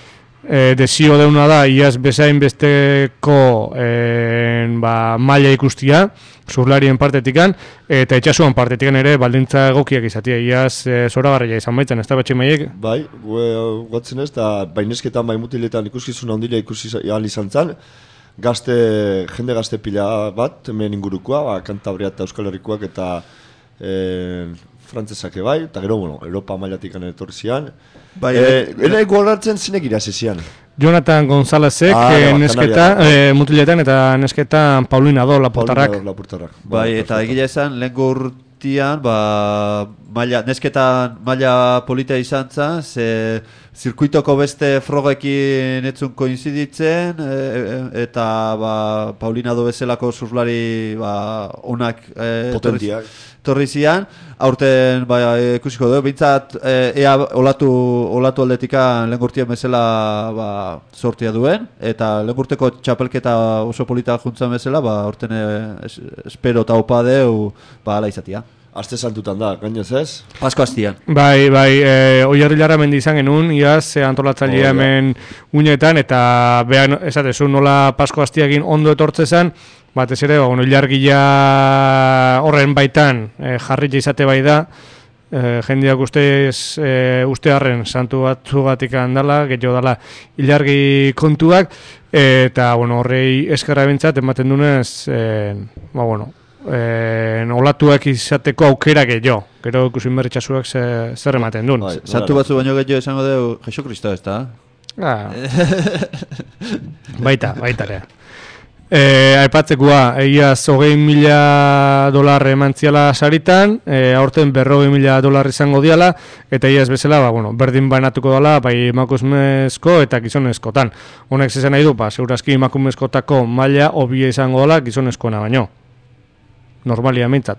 E, desio deuna da, iaz bezain besteko e, ba, maila ikustia, zurlarien partetikan, eta itxasuan partetikan ere baldintza egokiak izatea, iaz e, zoragarria izan baitzen, ez da batxe maiek?
Bai, guatzen ez, eta bainesketan bai mutiletan ikuskizun handila ikusi ahal izan zen, gazte, jende gazte pila bat, hemen ingurukoa, ba, Kantabria eta Euskal Herrikoak eta e, frantzesake bai, eta gero, bueno, Europa mailatik etorri zian.
Bai,
e, ere golartzen zinek irazizian.
Jonathan Gonzalezek
Ah,
eh,
no,
nesketa,
Kanaria.
eh, mutiletan eta nesketan Paulina do Laportarrak.
Laportarrak.
Bai, eta egia esan, lehen urtian, ba, maila, nesketan maila polita izan zen, ze zirkuitoko beste frogekin etzun koinziditzen, e, e, eta ba, Paulina do bezalako zurlari ba, onak e,
Potentiak.
torri zian, aurten ba, ikusiko dugu, bintzat e, ea olatu, olatu aldetikan lehen urtien bezala ba, sortia duen, eta lehen urteko txapelketa oso polita juntzan bezala, ba, aurten e, es, espero eta opa deu ba, ala izatia.
Aste santutan da, gainez ez?
Pasko hastian.
Bai, bai, e, oiarrilara mendi izan genuen, iaz, e, antolatzailea
Oh, ja.
hemen unetan, eta behan, esatezu, nola Pasko hastiakin ondo etortze zen, batez ere, ba, bueno, ilargia horren baitan e, jarritza izate bai da, e, jendeak ustez, e, ustearren santu batzugatik handala, gehiago dala ilargi kontuak, eta, bueno, horrei eskerra bintzat, ematen dunez, e, ba, bueno, Eh, olatuak izateko aukera gehiago. Gero ikusin berritxasuak ze, zer ematen duen.
Bai.
Santu batzu baino gehiago esango dugu, Jesu Kristo ez da?
Ah. baita, baita ere. Eh, aipatzekoa, egiaz hogei mila dolar eman ziala saritan, eh, aurten berrogei mila dolar izango diala, eta egiaz bezala, ba, bueno, berdin banatuko dela, bai emakumezko eta gizonezkotan. Honek zezen nahi du, ba, segurazki emakumezkotako maila hobia izango dela gizonezkoena baino. Normalia mintzat.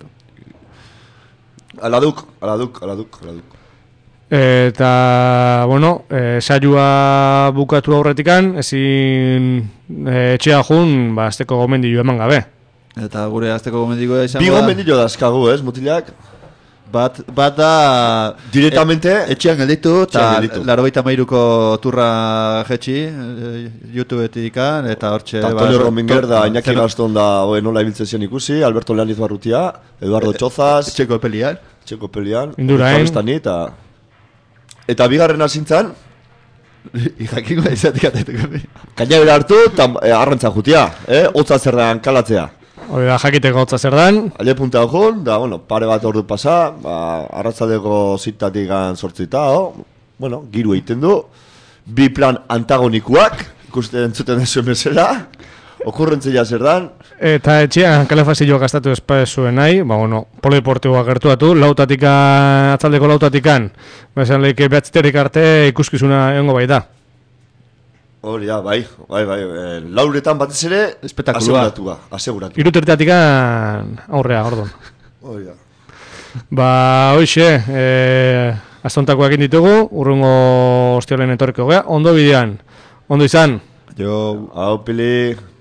Aladuk, aladuk, aladuk, aladuk.
Eta, bueno, e, saioa bukatu aurretikan, ezin e, etxea jun, ba, azteko gomendio eman gabe.
Eta gure azteko gomendiko izango
Bi
da.
gomendillo dazkagu, ez, mutilak?
Bat, bat da...
Directamente
e, etxean gelditu, eta
etxean gelditu.
larogeita mairuko turra jetxi, e, YouTubeetik, eta hortxe...
Ta Antonio
ba,
Rominger
to-
da, Iñaki
zer-
Gaston da, oe, nola ibiltzen zian ikusi, Alberto Leaniz Barrutia, Eduardo Txozaz,
Etxeko pelian.
Txeko Pelian,
Indurain.
Forestani, eta... Eta bigarren asintzan,
Ijakingo izatik atetuko.
kainabera hartu, eta e, arrantza jutia, eh? Hotza zer da kalatzea.
Hori da, jakiteko hotza zer dan.
Ale punta hon, da, bueno, pare bat ordu pasa, ba, arratzaldeko zitatik gan sortzita, oh? Bueno, giru egiten du, bi plan antagonikuak, ikusten entzuten dezuen bezala, okurrentzia zer dan,
Eta etxean kalefazioa gastatu espa zuen nahi, ba, bueno, polideportiboa gertuatu, lautatikan, atzaldeko lautatikan, bezan lehike behatziterik arte ikuskizuna egongo bai da.
hori da, bai, bai, bai, e, lauretan batez ere,
Espetakulua.
aseguratua, aseguratu.
Irutertatikan aurrea, ordon.
Hori da.
Ba, hoxe, e, aztontakoak ditugu, urrungo ostiolen etorriko gea, ondo bidean, ondo izan.
Jo...
Hau, pili...